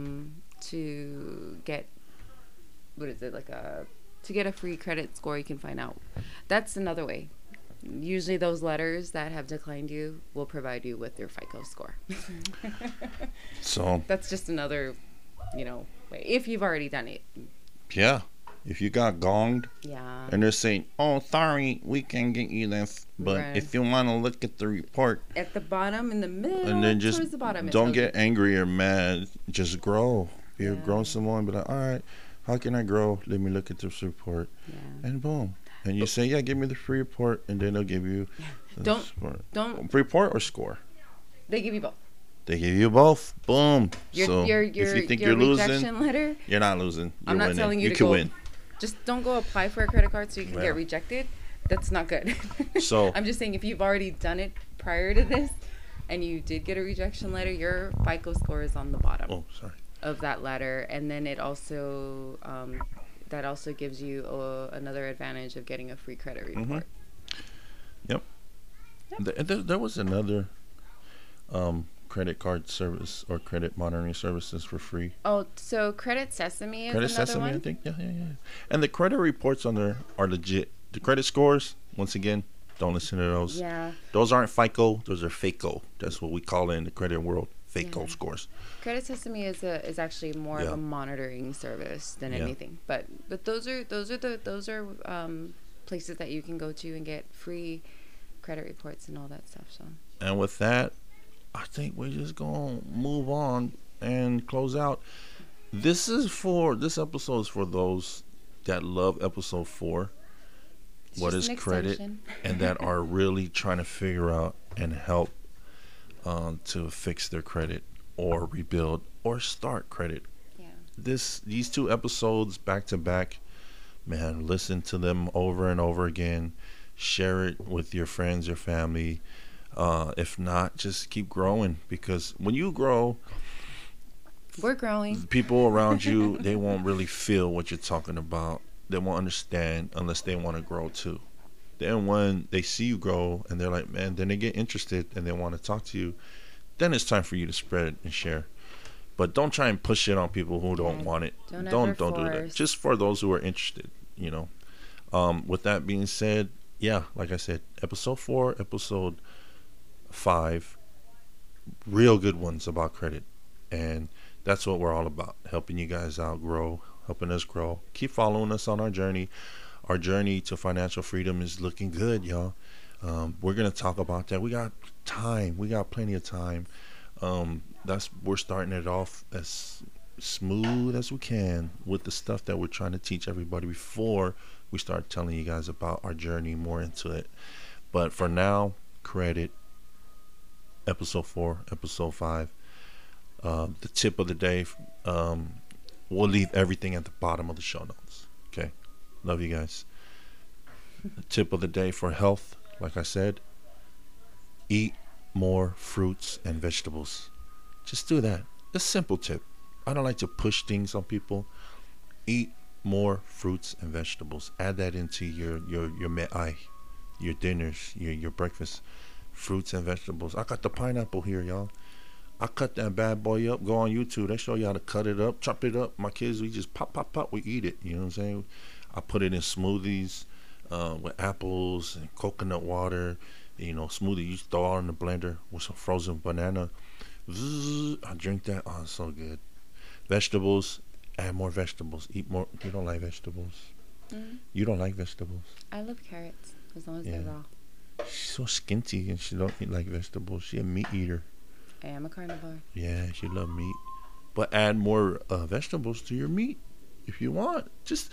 S2: get, what is it, to get a free credit score. You can find out. That's another way. Usually those letters that have declined you will provide you with your FICO score.
S1: So
S2: that's just another, way, if you've already done it.
S1: yeah, if you got gonged,
S2: Yeah.
S1: and they're saying, "Oh, sorry, we can't get you this, but
S2: Right.
S1: if you want to look at the report,"
S2: At the bottom, in the middle,
S1: and then just
S2: towards the bottom,
S1: don't get angry or mad. Just grow. If you're
S2: Yeah.
S1: growing someone, be like, "All right, how can I grow? Let me look at this report,"
S2: Yeah.
S1: and boom. And you say, "Yeah, give me the free report," and then they'll give you the
S2: Don't.
S1: report or score.
S2: They give you both.
S1: They give you both. Boom.
S2: Your
S1: if you think you're
S2: rejection
S1: losing,
S2: letter.
S1: you're not losing. You're
S2: I'm not
S1: winning.
S2: telling you to
S1: can
S2: go.
S1: win.
S2: Just don't go apply for a credit card so you can
S1: Yeah.
S2: get rejected. That's not good.
S1: So
S2: I'm just saying, if you've already done it prior to this, and you did get a rejection letter, your FICO score is on the bottom
S1: oh, sorry.
S2: of that letter, and then it also that also gives you another advantage of getting a free credit report.
S1: Yep. There was another credit card service or credit monitoring services for free.
S2: Oh, so Credit Sesame is
S1: Credit
S2: another
S1: Sesame,
S2: one.
S1: I think. Yeah. And the credit reports on there are legit. The credit scores, once again, don't listen to those.
S2: Yeah.
S1: Those aren't FICO. Those are FACO. That's what we call it in the credit world. FACO
S2: Yeah.
S1: scores.
S2: Credit Sesame is actually more of
S1: Yeah.
S2: a monitoring service than
S1: Yeah.
S2: anything. But those are places that you can go to and get free credit reports and all that stuff. So
S1: And with that, I think we're just going to move on and close out. This episode is for those that love episode 4.
S2: it's
S1: What
S2: just
S1: is
S2: an
S1: credit?
S2: extension.
S1: And that are really trying to figure out and help to fix their credit or rebuild or start credit.
S2: Yeah.
S1: These 2 episodes back to back, man, listen to them over and over again. Share it with your friends, your family. If not, just keep growing, because when you grow,
S2: We're growing.
S1: people around you, they won't really feel what you're talking about. They won't understand unless they want to grow too. Then when they see you grow and they're like, man, then they get interested and they want to talk to you. Then it's time for you to spread it and share. But don't try and push it on people who don't want it. Don't do that.
S2: force.
S1: Just for those who are interested, With that being said, yeah, like I said, episode 4, episode 5, real good ones about credit. And that's what we're all about, helping you guys out grow, helping us grow. Keep following us on our journey. Our journey to financial freedom is looking good, y'all. We're going to talk about that. We got time. We got plenty of time. We're starting it off as smooth as we can with the stuff that we're trying to teach everybody before we start telling you guys about our journey more into it. But for now, credit, episode 4, episode 5. The tip of the day, we'll leave everything at the bottom of the show notes. Okay, love you guys. The tip of the day for health, like I said, eat more fruits and vegetables. Just do that. A simple tip. I don't like to push things on people. Eat more fruits and vegetables. Add that into your dinners, your breakfast. Fruits and vegetables. I got the pineapple here, y'all. I cut that bad boy up. Go on YouTube. They show you how to cut it up, chop it up. My kids, we just pop. We eat it. You know what I'm saying? I put it in smoothies with apples and coconut water. Smoothie. You throw it in the blender with some frozen banana. I drink that. Oh, it's so good. Vegetables. Add more vegetables. Eat more. You don't like vegetables?
S2: Mm.
S1: You don't like vegetables?
S2: I love carrots as long as
S1: Yeah.
S2: they're raw.
S1: She's so skinty and she don't eat like vegetables. She a meat eater.
S2: I am a carnivore.
S1: Yeah, she love meat. But add more vegetables to your meat if you want. Just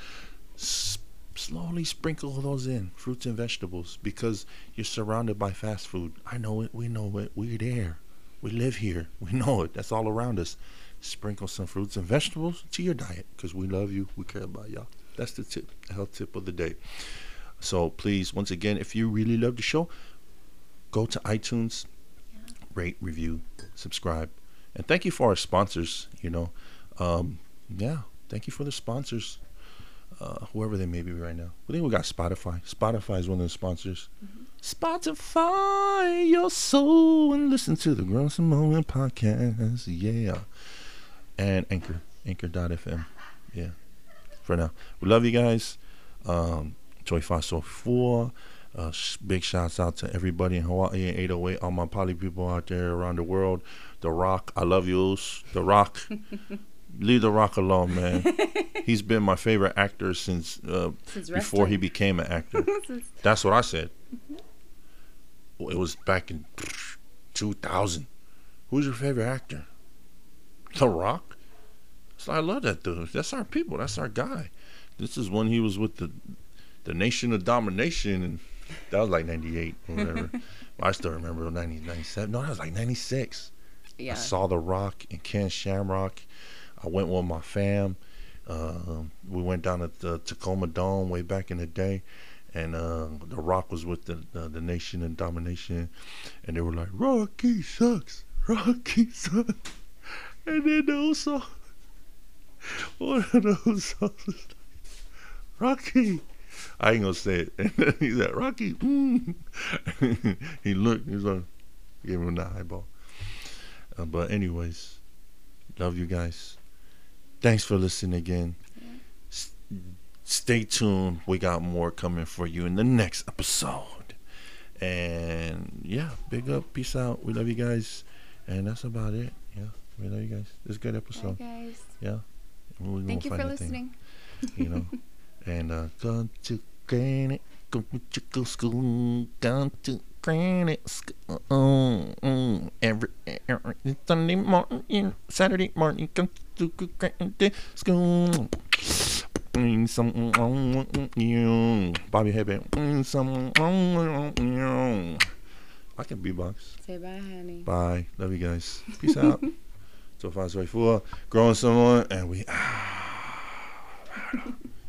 S1: slowly sprinkle those in, fruits and vegetables, because you're surrounded by fast food. I know it. We know it. We're there. We live here. We know it. That's all around us. Sprinkle some fruits and vegetables to your diet, because we love you. We care about y'all. That's the tip, the health tip of the day. So please, once again, if you really love the show, go to iTunes,
S2: Yeah.
S1: rate, review, subscribe, and thank you for our sponsors. Yeah, thank you for the sponsors, whoever they may be right now. I think we got Spotify. Spotify is one of the sponsors.
S2: Mm-hmm.
S1: Spotify your soul and listen to the Grown Samoan podcast. Yeah, and Anchor.fm. Yeah. For now, we love you guys. Joy Faso 4. Big shouts out to everybody in Hawaii and 808, all my poly people out there around the world. The Rock, I love yous. The Rock, leave The Rock alone, man. He's been my favorite actor since before he became an actor. That's what I said. It was back in 2000. Who's your favorite actor? The Rock? So I love that dude. That's our people. That's our guy. This is when he was with the Nation of Domination, and that was like 98 or whatever. I still remember 97. No, that was like 96.
S2: Yeah.
S1: I saw The Rock and Ken Shamrock. I went with my fam. We went down at the Tacoma Dome way back in the day, and The Rock was with the Nation of Domination, and they were like, Rocky sucks. Rocky sucks. And then those songs, one of those songs was like, Rocky. I ain't gonna say it. And then he said, Rocky. He looked. He was like, gave him the eyeball. But anyways, love you guys. Thanks for listening again.
S2: Yeah.
S1: Stay tuned. We got more coming for you in the next episode. And yeah, big up. Peace out. We love you guys. And that's about it. Yeah, we love you guys. It's a good episode.
S2: Bye, guys.
S1: Yeah.
S2: Thank you for listening.
S1: And gone to granite, go to school, gone to granite school. Every Sunday morning, Saturday morning, come to granite school. Something wrong with you, Bobby Hebe. Something wrong with you. I can beatbox.
S2: Say bye, honey.
S1: Bye. Love you guys. Peace out. So far, so 4. Growing someone, and we.